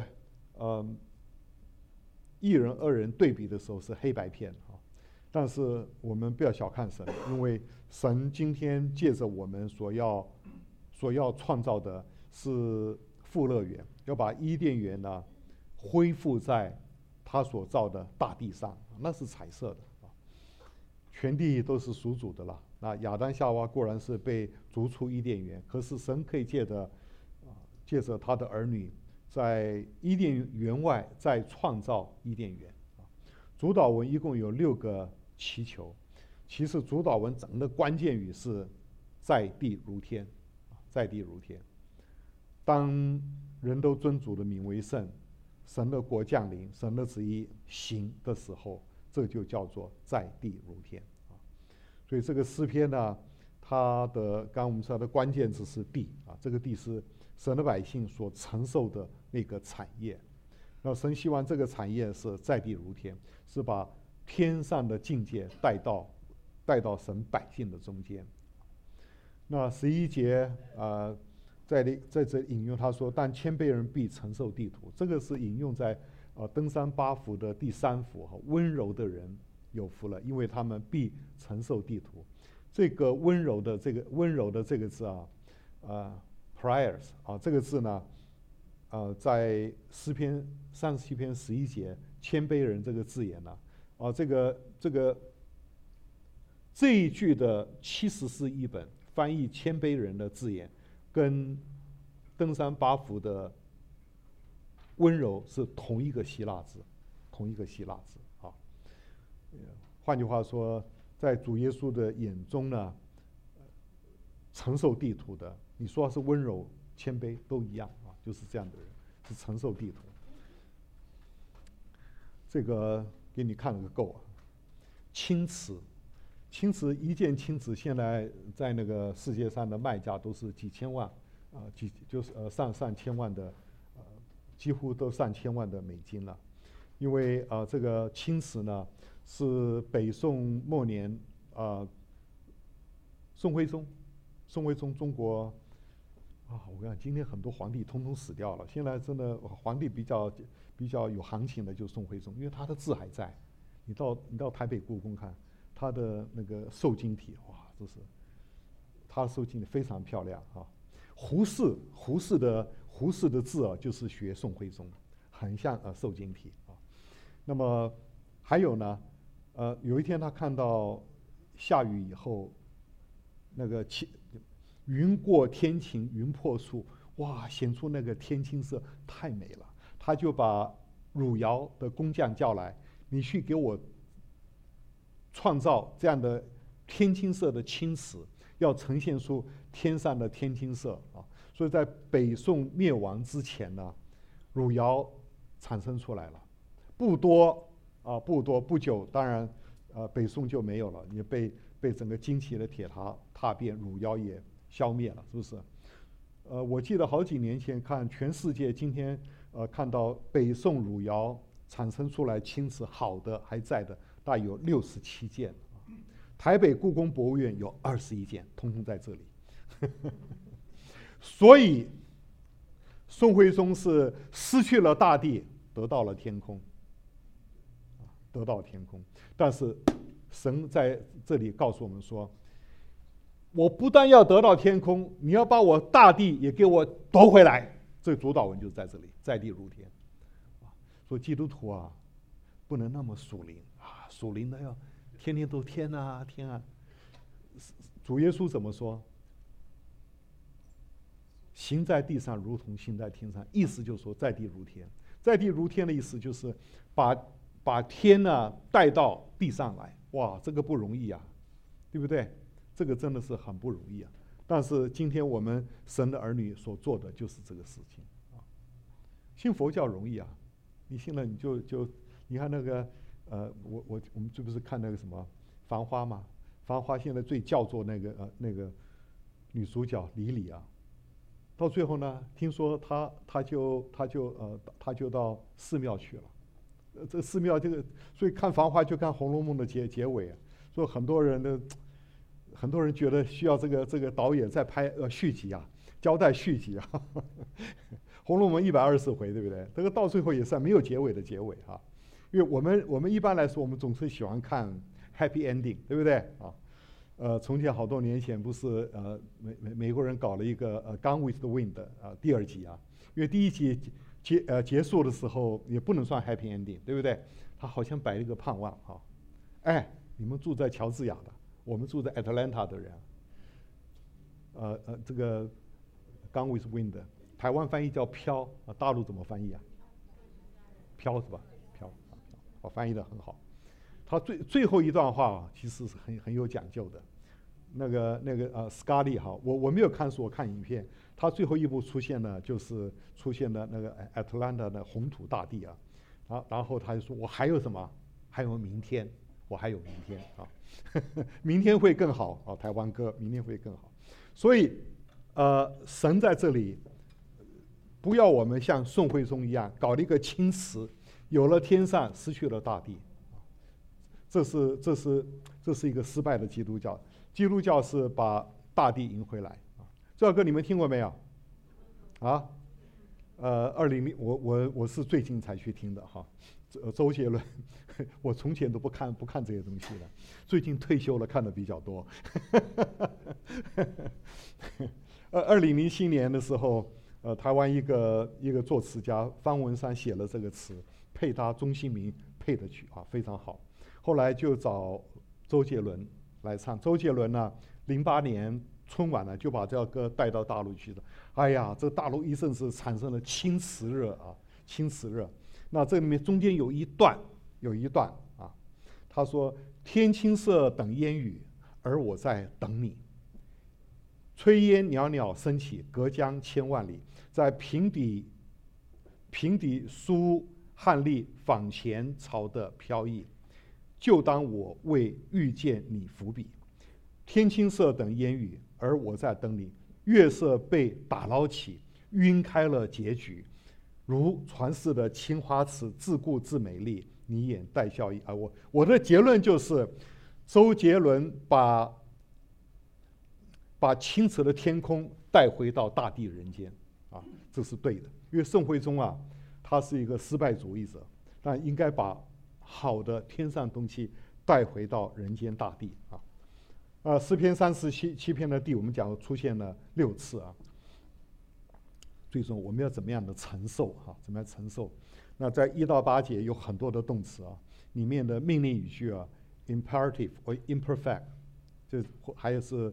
一人恶人对比的时候是黑白片但是我们不要小看神，因为神今天借着我们所要创造的是富乐园，要把伊甸园呢恢复在他所造的大地上，那是彩色的全地都是属主的了。那亚当夏娃固然是被逐出伊甸园，可是神可以借着他的儿女，在伊甸园外再创造伊甸园主导文一共有6个祈求，其实主导文整个关键语是在地如天，在地如天。当人都尊主的名为圣，神的国降临，神的旨意行的时候，这就叫做在地如天所以这个诗篇呢，它的刚刚我们说的关键字是地这个地是神的百姓所承受的那个产业。那神希望这个产业是在地如天，是把天上的境界带到神百姓的中间。那11节在这引用他说，但谦卑人必承受地土，这个是引用在登山8福的第3福温柔的人有福了，因为他们必承受地土。这个温柔的这个字prayers 这个字呢在诗篇37篇11节谦卑人这个字眼呢这一句的74译本翻译谦卑人的字眼跟登山8福的温柔是同一个希腊字换句话说，在主耶稣的眼中呢，承受地土的，你说是温柔谦卑都一样就是这样的人是承受地土。这个给你看了个够青瓷一件青瓷现在在那个世界上的卖价都是几千万上千万的几乎都上千万的美金了。因为这个青瓷呢是北宋末年宋徽宗中国我讲今天很多皇帝通通死掉了，现在真的皇帝比较有行情的就是宋徽宗，因为他的字还在。你到台北故宫看他的那个瘦金体，这是他的瘦金体非常漂亮胡适的字就是学宋徽宗，很像瘦金体那么还有呢有一天他看到下雨以后那个云过天晴云破树，显出那个天青色太美了，他就把汝窑的工匠叫来，你去给我创造这样的天青色的青瓷，要呈现出天上的天青色所以在北宋灭亡之前呢，汝窑产生出来了，不多不久，当然北宋就没有了，也被整个金旗的铁塔踏遍，汝窑也消灭了，是不是？我记得好几年前看全世界今天看到北宋汝窑产生出来青瓷好的还在的大概有67件，台北故宫博物院有21件，通通在这里。所以宋徽宗是失去了大地，得到了天空，但是神在这里告诉我们说，我不但要得到天空，你要把我大地也给我夺回来。这个主导文就是在这里，在地如天。所以基督徒不能那么属灵属灵的要天天都天啊。主耶稣怎么说？ 行在地上如同行在天上，意思就是说在地如天。在地如天的意思就是把天呢带到地上来。哇，这个不容易啊，对不对？这个真的是很不容易啊。但是今天我们神的儿女所做的就是这个事情啊。信佛教容易啊，你信了你你看那个我们这不是看那个什么繁花嘛？繁花现在最叫做那个女主角李李啊，到最后呢，听说她就到寺庙去了。这寺庙这个，所以看繁花就看《红楼梦》的结尾啊。所以很多人觉得需要这个导演再拍续集啊，交代续集啊。红楼梦120回，对不对？这个到最后也是没有结尾的结尾啊。因为我们一般来说，我们总是喜欢看 happy ending， 对不对啊？从前好多年前不是美国人搞了一个Gone with the Wind 第2集啊，因为第1集结束的时候也不能算 happy ending， 对不对？他好像摆了一个盼望啊，哎，你们住在乔治亚的，我们住在 Atlanta 的人，这个 Gone with the Wind， 台湾翻译叫飘大陆怎么翻译啊？飘是吧？飘，我翻译的很好。他最后一段话其实是很有讲究的。那个斯卡利哈，我没有看书，我看影片。他最后一部出现呢，就是出现了那个 Atlanta 的红土大地啊，然后他就说我还有什么？还有明天，我还有明天啊，明天会更好啊，台湾歌，明天会更好。所以神在这里不要我们像宋徽宗一样搞了一个青词，有了天上，失去了大地。这是一个失败的基督教。基督教是把大地赢回来啊。这首歌你们听过没有？啊？2000我是最近才去听的哈。周杰伦，我从前都不看这些东西的，最近退休了看的比较多。2007年的时候，台湾一个作词家方文山写了这个词，配他钟兴民配的曲啊，非常好。后来就找周杰伦来唱。周杰伦呢，08年春晚呢就把这首歌带到大陆去了。哎呀，这大陆一阵子产生了青词热啊，青词热。那这里面中间有一段啊，他说：“天青色等烟雨，而我在等你。炊烟袅袅升起，隔江千万里，在平底书汉隶坊前朝的飘逸。就当我为遇见你伏笔，天青色等烟雨，而我在等你。月色被打捞起，晕开了结局。如传世的青花瓷，自顾自美丽，你眼带笑意。”我的结论就是，周杰伦把青瓷的天空带回到大地人间啊，这是对的。因为宋徽宗啊，他是一个失败主义者，但应该把好的天上东西带回到人间大地啊。诗篇37篇的地，我们讲出现了6次啊。最终我们要怎么样的承受啊？怎么样承受？那在1到8节有很多的动词啊，里面的命令语句啊 ，imperative 或 imperfect， 这还有是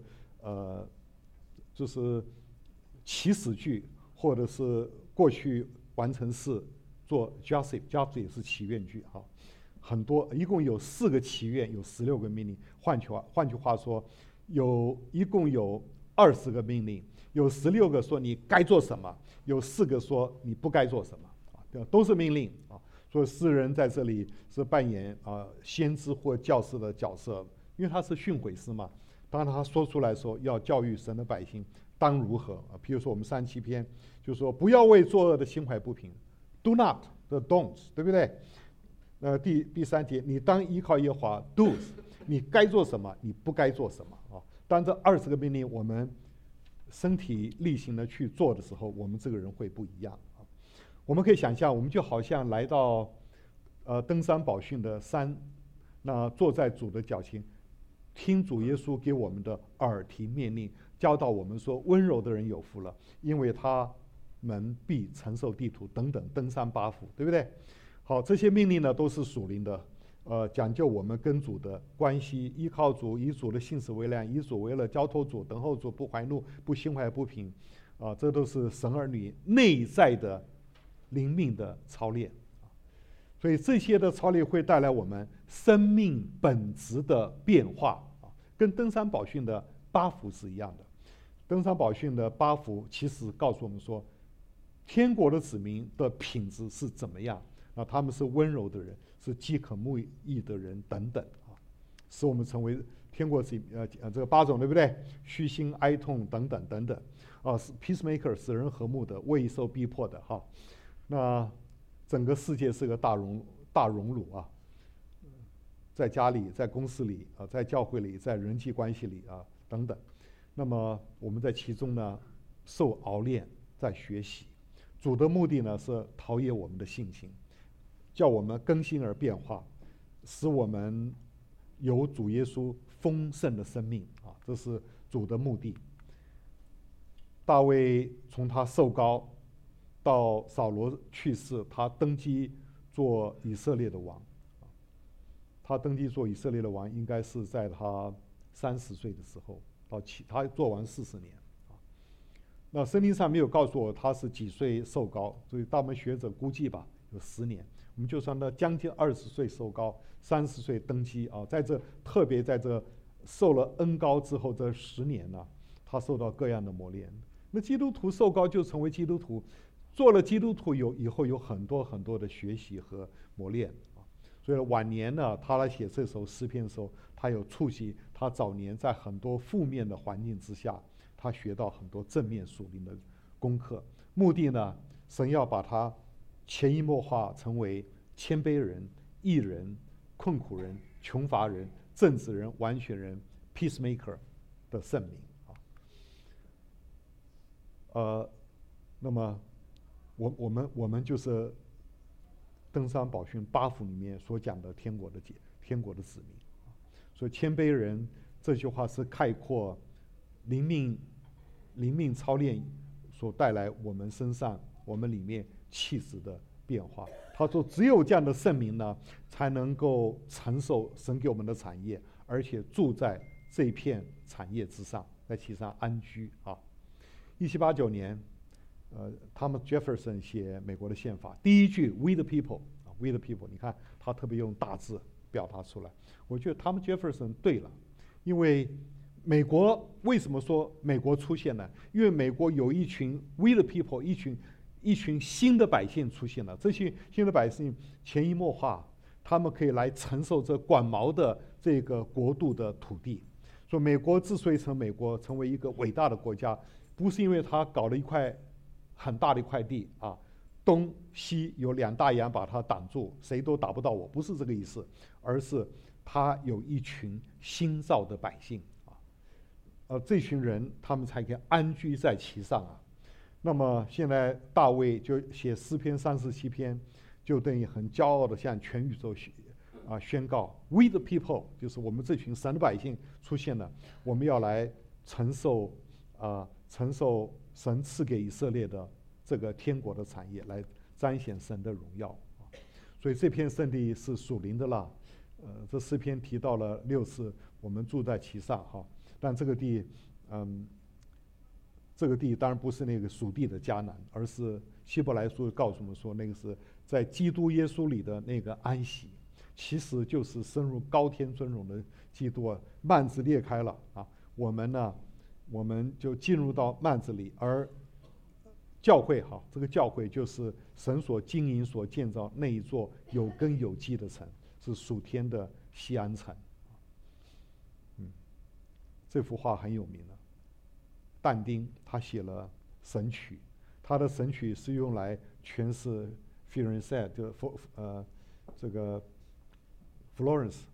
就是祈使句或者是过去完成式做 justice 也是祈愿句哈。很多，一共有4个祈愿，有16个命令。换句话说，一共有20个命令，有16个说你该做什么，有4个说你不该做什么啊，都是命令啊。所以诗人在这里是扮演先知或教师的角色，因为他是训诲师嘛。当他说出来说要教育神的百姓当如何啊？譬如说我们37篇就说不要为作恶的心怀不平 ，do not the don'ts， 对不对？第3节，你当依靠耶和华 ，do's， 你该做什么，你不该做什么啊？当这20个命令我们身体力行的去做的时候，我们这个人会不一样啊。我们可以想象，我们就好像来到登山宝训的山，那坐在主的脚前，听主耶稣给我们的耳提面命，教导我们说，温柔的人有福了，因为他们必承受地土等等，登山8福，对不对？好，这些命令呢都是属灵的，讲究我们跟主的关系，依靠主，以主的信实为量，以主为乐，交托主，等候主，不怀怒，不心怀不平， 这都是神儿女内在的灵命的操练。所以这些的操练会带来我们生命本质的变化，跟登山宝训的8福是一样的。登山宝训的8福其实告诉我们说，天国的子民的品质是怎么样，他们是温柔的人，是饥渴慕义的人等等，使我们成为天国子这个8种，对不对？虚心哀痛等等等等，peacemaker 使人和睦的，为受逼迫的，那整个世界是个大熔炉啊，在家里，在公司里在教会里，在人际关系里等等。那么我们在其中呢受熬炼，在学习。主的目的呢是陶冶我们的性情，叫我们更新而变化，使我们有主耶稣丰盛的生命这是主的目的。大卫从他受膏到扫罗去世，他登基做以色列的王。他登基做以色列的王，应该是在他30岁的时候，他做完40年。那圣经上没有告诉我他是几岁受膏，所以大部分学者估计吧，有10年。我们就算他将近20岁受膏，30岁登基特别在这受了恩膏之后这10年呢，他受到各样的磨练。那基督徒受膏就成为基督徒，做了基督徒以后有很多很多的学习和磨练所以晚年呢，他来写这首诗篇的时候，他有触及他早年在很多负面的环境之下，他学到很多正面属灵的功课。目的呢，神要把他潜移默化成为谦卑人、义人、困苦人、穷乏人、正直人、完全人 peacemaker 的圣名那么我们就是登山宝训8福里面所讲的天国的子民。所以谦卑人这句话是概括灵命操练所带来我们身上我们里面气质的变化。他说只有这样的圣民呢，才能够承受神给我们的产业，而且住在这一片产业之上，在其上安居1789年Thomas Jefferson 写美国的宪法，第一句 We the people，We the people， 你看他特别用大字表达出来。我觉得Thomas Jefferson 对了，因为美国为什么说美国出现呢？因为美国有一群 We the people， 一群新的百姓出现了，这些新的百姓潜移默化，他们可以来承受这短毛的这个国度的土地。所以美国之所以成为一个伟大的国家，不是因为他搞了一块很大的一块地东西有2大洋把它挡住，谁都打不到我，不是这个意思，而是他有一群新造的百姓这群人他们才可以安居在其上那么现在大卫就写诗篇37篇，就等于很骄傲的向全宇宙宣告 We the people， 就是我们这群神的百姓出现了，我们要来承受神赐给以色列的这个天国的产业，来彰显神的荣耀所以这片圣地是属灵的啦这诗篇提到了6次我们住在其上但这个地当然不是那个属地的迦南，而是希伯来书告诉我们说，那个是在基督耶稣里的那个安息，其实就是深入高天尊荣的基督幔子裂开了我们就进入到幔子里，而教会这个教会就是神所经营所建造那一座有根有基的城，是属天的锡安城这幅画很有名了。但丁他写了神曲，他的神曲是用来诠释 Firenze 这个 Florence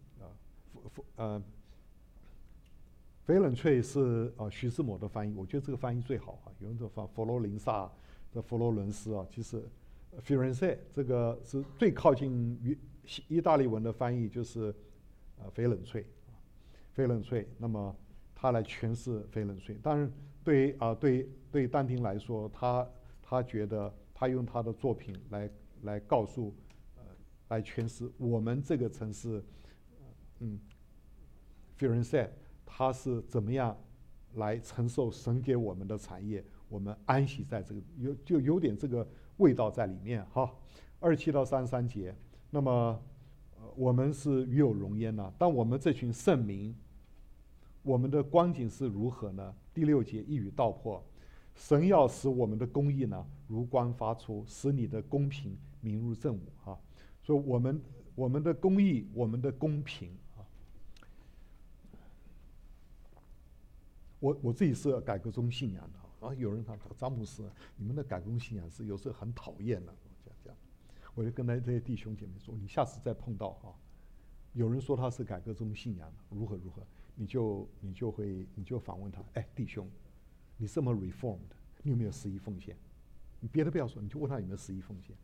翡冷翠是徐志摩的翻译，我觉得这个翻译最好有人说佛罗伦萨的佛罗伦斯其实 Firenze 这个是最靠近于意大利文的翻译，就是翡冷翠翡冷翠。那么他来诠释翡冷翠，当然对但丁来说，他觉得他用他的作品来告诉来诠释我们这个城市Firenze它是怎么样来承受神给我们的产业， 我们安息在这个有点这个味道在里面哈。27到33节，那么我们是与有荣焉呢。但我们这群圣民，我们的光景是如何呢？第6节一语道破，神要使我们的公义呢如光发出，使你的公平明如正午哈。所以我们的公义，我们的公平啊。我自己是改革宗信仰的啊，有人他张牧师，你们的改革宗信仰是有时候很讨厌的，这样，我就跟这些弟兄姐妹说，你下次再碰到哈，有人说他是改革宗信仰的，如何，你就反问他，哎，弟兄，你这么 reformed， 你有没有11奉献？你别的不要说，你就问他有没有11奉献。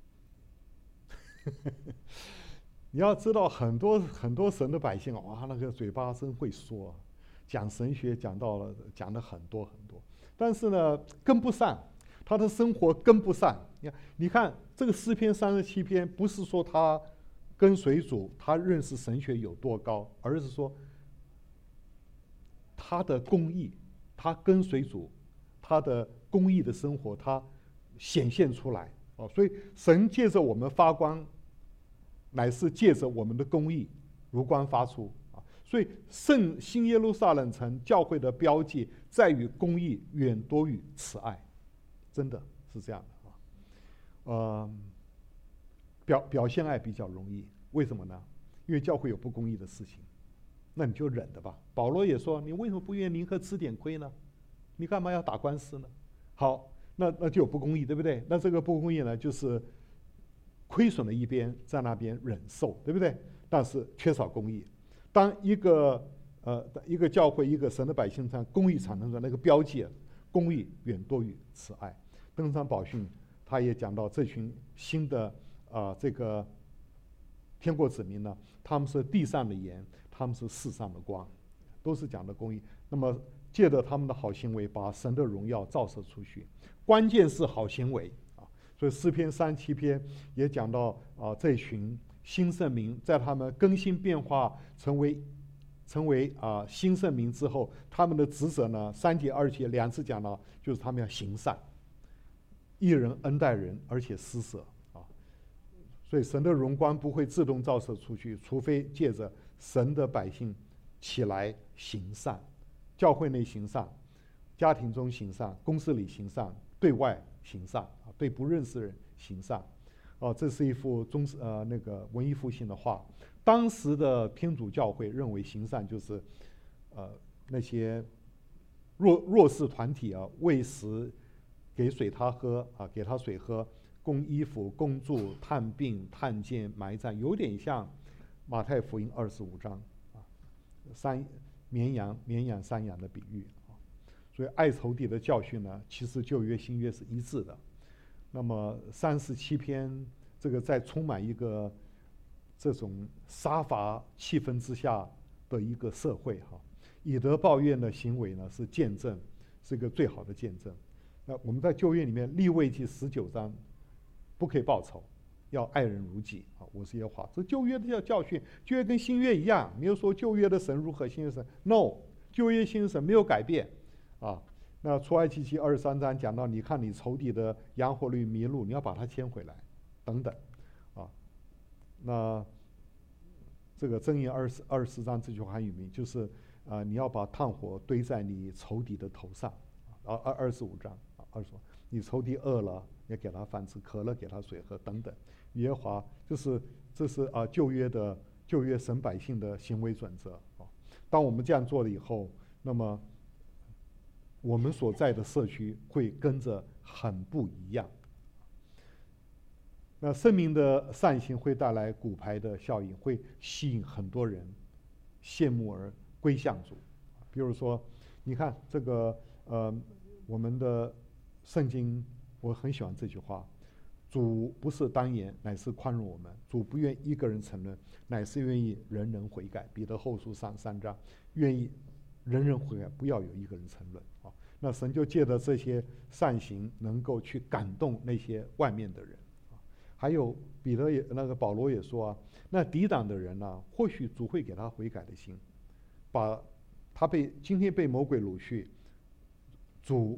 你要知道，很多神的百姓哇，那个嘴巴真会说，讲神学讲的很多，但是呢，跟不上，他的生活跟不上。你看这个诗篇37篇，不是说他跟随主，他认识神学有多高，而是说他的公义，他跟随主，他的公义的生活，他显现出来哦。所以神借着我们发光，乃是借着我们的公义如光发出啊。所以新耶路撒冷城教会的标记在于公义远多于慈爱，真的是这样的啊。表现爱比较容易，为什么呢？因为教会有不公义的事情，那你就忍的吧。保罗也说，你为什么不愿意宁可吃点亏呢？你干嘛要打官司呢？好，那就有不公义，对不对？那这个不公义呢，就是亏损的一边在那边忍受，对不对？但是缺少公义。当一个教会，一个神的百姓上公义产生的那个标记，公义远多于慈爱。登山宝训他也讲到，这群新的这个天国子民呢，他们是地上的盐，他们是世上的光，都是讲的公义。那么借着他们的好行为，把神的荣耀照射出去。关键是好行为啊。所以诗篇37篇也讲到这群新圣民，在他们更新变化成为新圣民之后，他们的职责呢，3节2节2次讲到，就是他们要行善，义人恩待人，而且施舍啊。所以神的荣光不会自动照射出去，除非借着神的百姓起来行善，教会内行善，家庭中行善，公司里行善，对外行善啊，对不认识人行善。这是一幅那个文艺复兴的画。当时的天主教会认为行善就是那些弱势团体啊，喂食，给水他喝啊，给他水喝，供衣服，供住，探病，探监，埋葬，有点像马太福音25章啊，绵羊山羊的比喻啊。所以爱仇敌的教训呢，其实旧约新约是一致的。那么37篇这个在充满一个这种杀伐气氛之下的一个社会哈，以德报怨的行为呢是见证，是一个最好的见证。那我们在旧约里面利未记19章，不可以报仇，要爱人如己啊，我是耶和华。这旧约的教训，旧约跟新约一样，没有说旧约的神如何，新约神 no， 旧约新约神没有改变啊。那出埃及记23章讲到，你看你仇敌的羊或驴迷路，你要把它牵回来，等等，啊，那这个箴言24章这句话很有名，就是你要把炭火堆在你仇敌的头上，25章25，你仇敌饿了，也给他饭吃，渴了给他水喝，等等。耶和华这是旧约神百姓的行为准则啊。当我们这样做了以后，那么我们所在的社区会跟着很不一样。那圣明的善行会带来骨牌的效应，会吸引很多人羡慕而归向主。比如说，你看这个我们的圣经，我很喜欢这句话：主不是单言，乃是宽容我们；主不愿一个人承认，乃是愿意人人悔改。彼得后书3章，愿意人人悔改，不要有一个人承认啊。那神就借着这些善行，能够去感动那些外面的人啊。还有保罗也说啊，那抵挡的人呢，或许主会给他悔改的心，把他今天被魔鬼掳去，主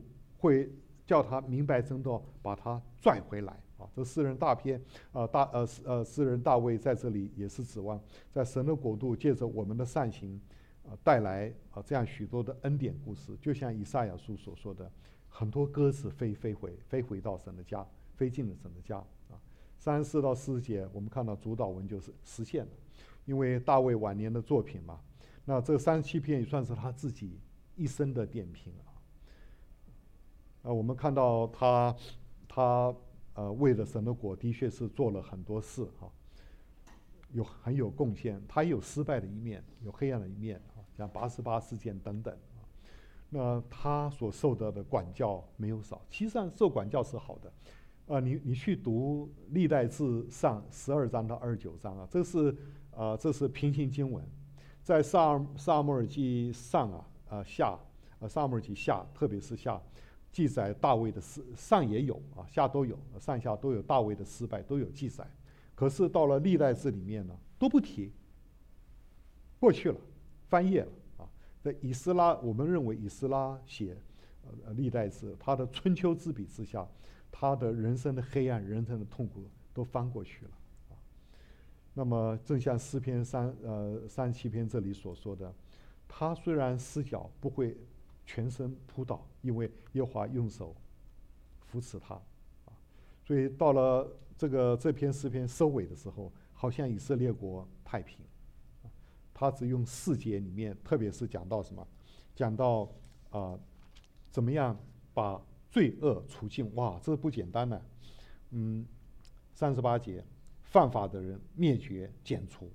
会叫他明白真道，把他拽回来啊。这诗人大篇诗人大卫在这里也是指望在神的国度借着我们的善行带来这样许多的恩典故事，就像以赛亚书所说的，很多鸽子飞回到神的家，飞进了神的家啊。34到40节我们看到主导文就是实现了，因为大卫晚年的作品嘛，那这37篇也算是他自己一生的点评啊。我们看到他为了神的国的确是做了很多事哈，很有贡献。他也有失败的一面，有黑暗的一面啊，像88事件等等啊。那他所受到的管教没有少，其实上受管教是好的。你去读历代志上12章到29章啊，这是平行经文，在撒母耳记上撒母耳记下，特别是下记载大卫的上也有啊，下都有，上下都有大卫的失败都有记载。可是到了历代志里面呢，都不提，过去了，翻页了啊。在我们认为以斯拉写历代志，他的春秋之笔之下，他的人生的黑暗、人生的痛苦都翻过去了啊。那么正像诗篇37篇这里所说的，他虽然失脚，不会全身扑倒，因为耶和华用手扶持他啊。所以到了这篇诗篇收尾的时候，好像以色列国太平。他只用4节里面，特别是讲到什么？讲到怎么样把罪恶除尽？哇，这不简单呢。38节，犯法的人灭绝剪除，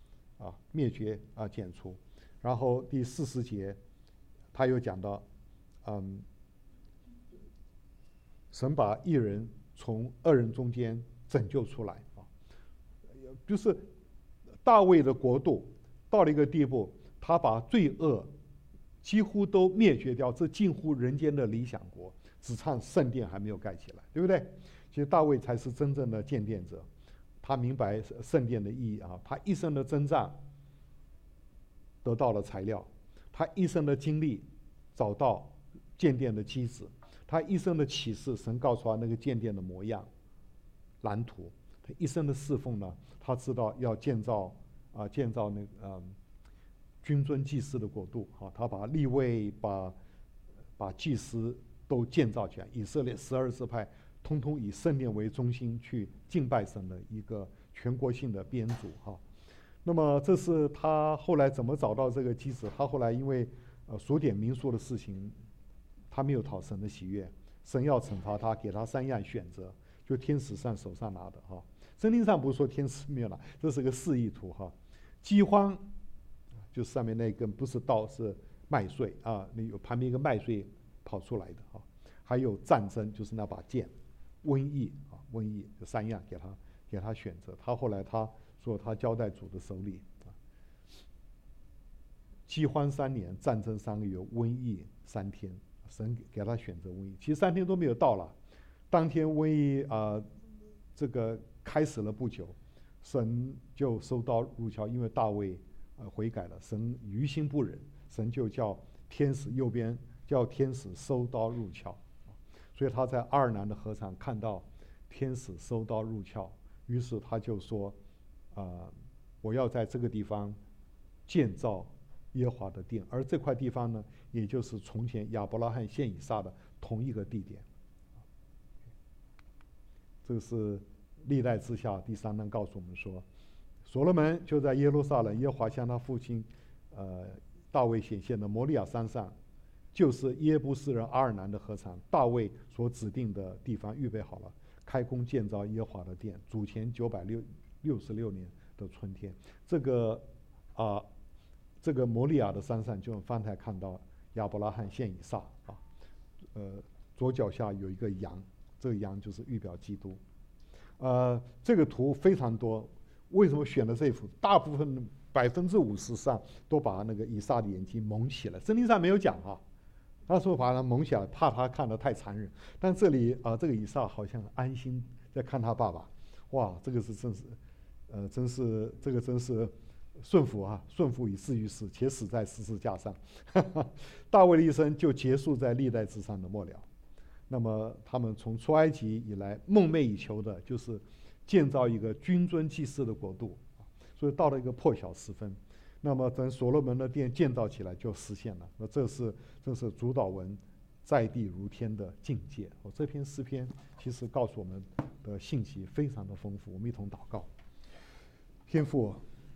剪除。然后第40节，他又讲到，神把义人从恶人中间拯救出来啊，就是大卫的国度到了一个地步，他把罪恶几乎都灭绝掉，这近乎人间的理想国，只差圣殿还没有盖起来，对不对？其实大卫才是真正的建殿者，他明白圣殿的意义啊，他一生的征战得到了材料，他一生的经历找到建殿的机子，他一生的启示，神告诉他那个建殿的模样、蓝图。他一生的侍奉呢，他知道要建造那个君尊祭司的国度啊，他把利未、把祭司都建造起来，以色列12支派通通以圣殿为中心去敬拜神的一个全国性的编组哈。那么这是他后来怎么找到这个机子？他后来因为数点民数的事情，他没有讨神的喜悦，神要惩罚他，给他3样选择，就天使手上拿的哈。圣经上不是说天使没有拿，这是个示意图哈。饥荒，就上面那根不是刀是麦穗啊，那有旁边一个麦穗跑出来的哈。还有战争，就是那把剑，瘟疫这3样给他选择。他后来他说他交在主的手里啊。饥荒3年，战争3个月，瘟疫3天，神给他选择瘟疫，其实3天都没有到了。当天瘟疫这个开始了不久，神就收刀入鞘，因为大卫悔改了，神于心不忍，神就叫天使右边叫天使收刀入鞘。所以他在阿尔南的河场看到天使收刀入鞘，于是他就说我要在这个地方建造耶和华的殿，而这块地方呢，也就是从前亚伯拉罕献以撒的同一个地点。这是历代志下第3章告诉我们说，所罗门就在耶路撒冷耶和华向他父亲大卫显现的摩利亚山上，就是耶布斯人阿尔南的河场，大卫所指定的地方预备好了，开工建造耶和华的殿，主前966年的春天。这个摩利亚的山上就方才看到亚伯拉罕献以撒啊，左脚下有一个羊，这个羊就是预表基督。这个图非常多，为什么选了这幅？大部分50%上都把那个以撒的眼睛蒙起来，圣经上没有讲啊。他说把他蒙起来，怕他看得太残忍。但这里这个以撒好像安心在看他爸爸。哇，这个是真是顺服啊，顺服以至于死，且死在十字架上。大卫的一生就结束在历代志上的末了。 那么他们从出埃及以来梦寐以求的就是建造一个君尊祭祀的国度，所以到了一个破晓时分，那么等所罗门的殿建造起来就实现了。那这是主祷文在地如天的境界。这篇诗篇其实告诉我们的信息非常的丰富。我们一同祷告。天父，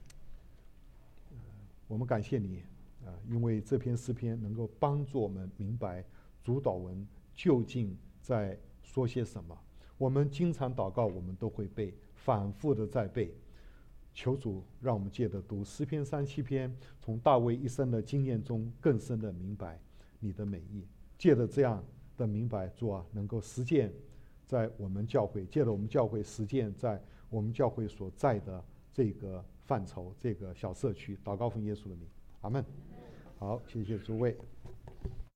我们感谢你，因为这篇诗篇能够帮助我们明白主祷文究竟在说些什么。我们经常祷告，我们都会背，反复的在背。求主让我们借着读诗篇37篇，从大卫一生的经验中更深的明白你的美意。借着这样的明白，主啊，能够实践在我们教会，借着我们教会实践在我们教会所在的这个范畴、这个小社区。祷告奉耶稣的名，阿们。好，谢谢诸位。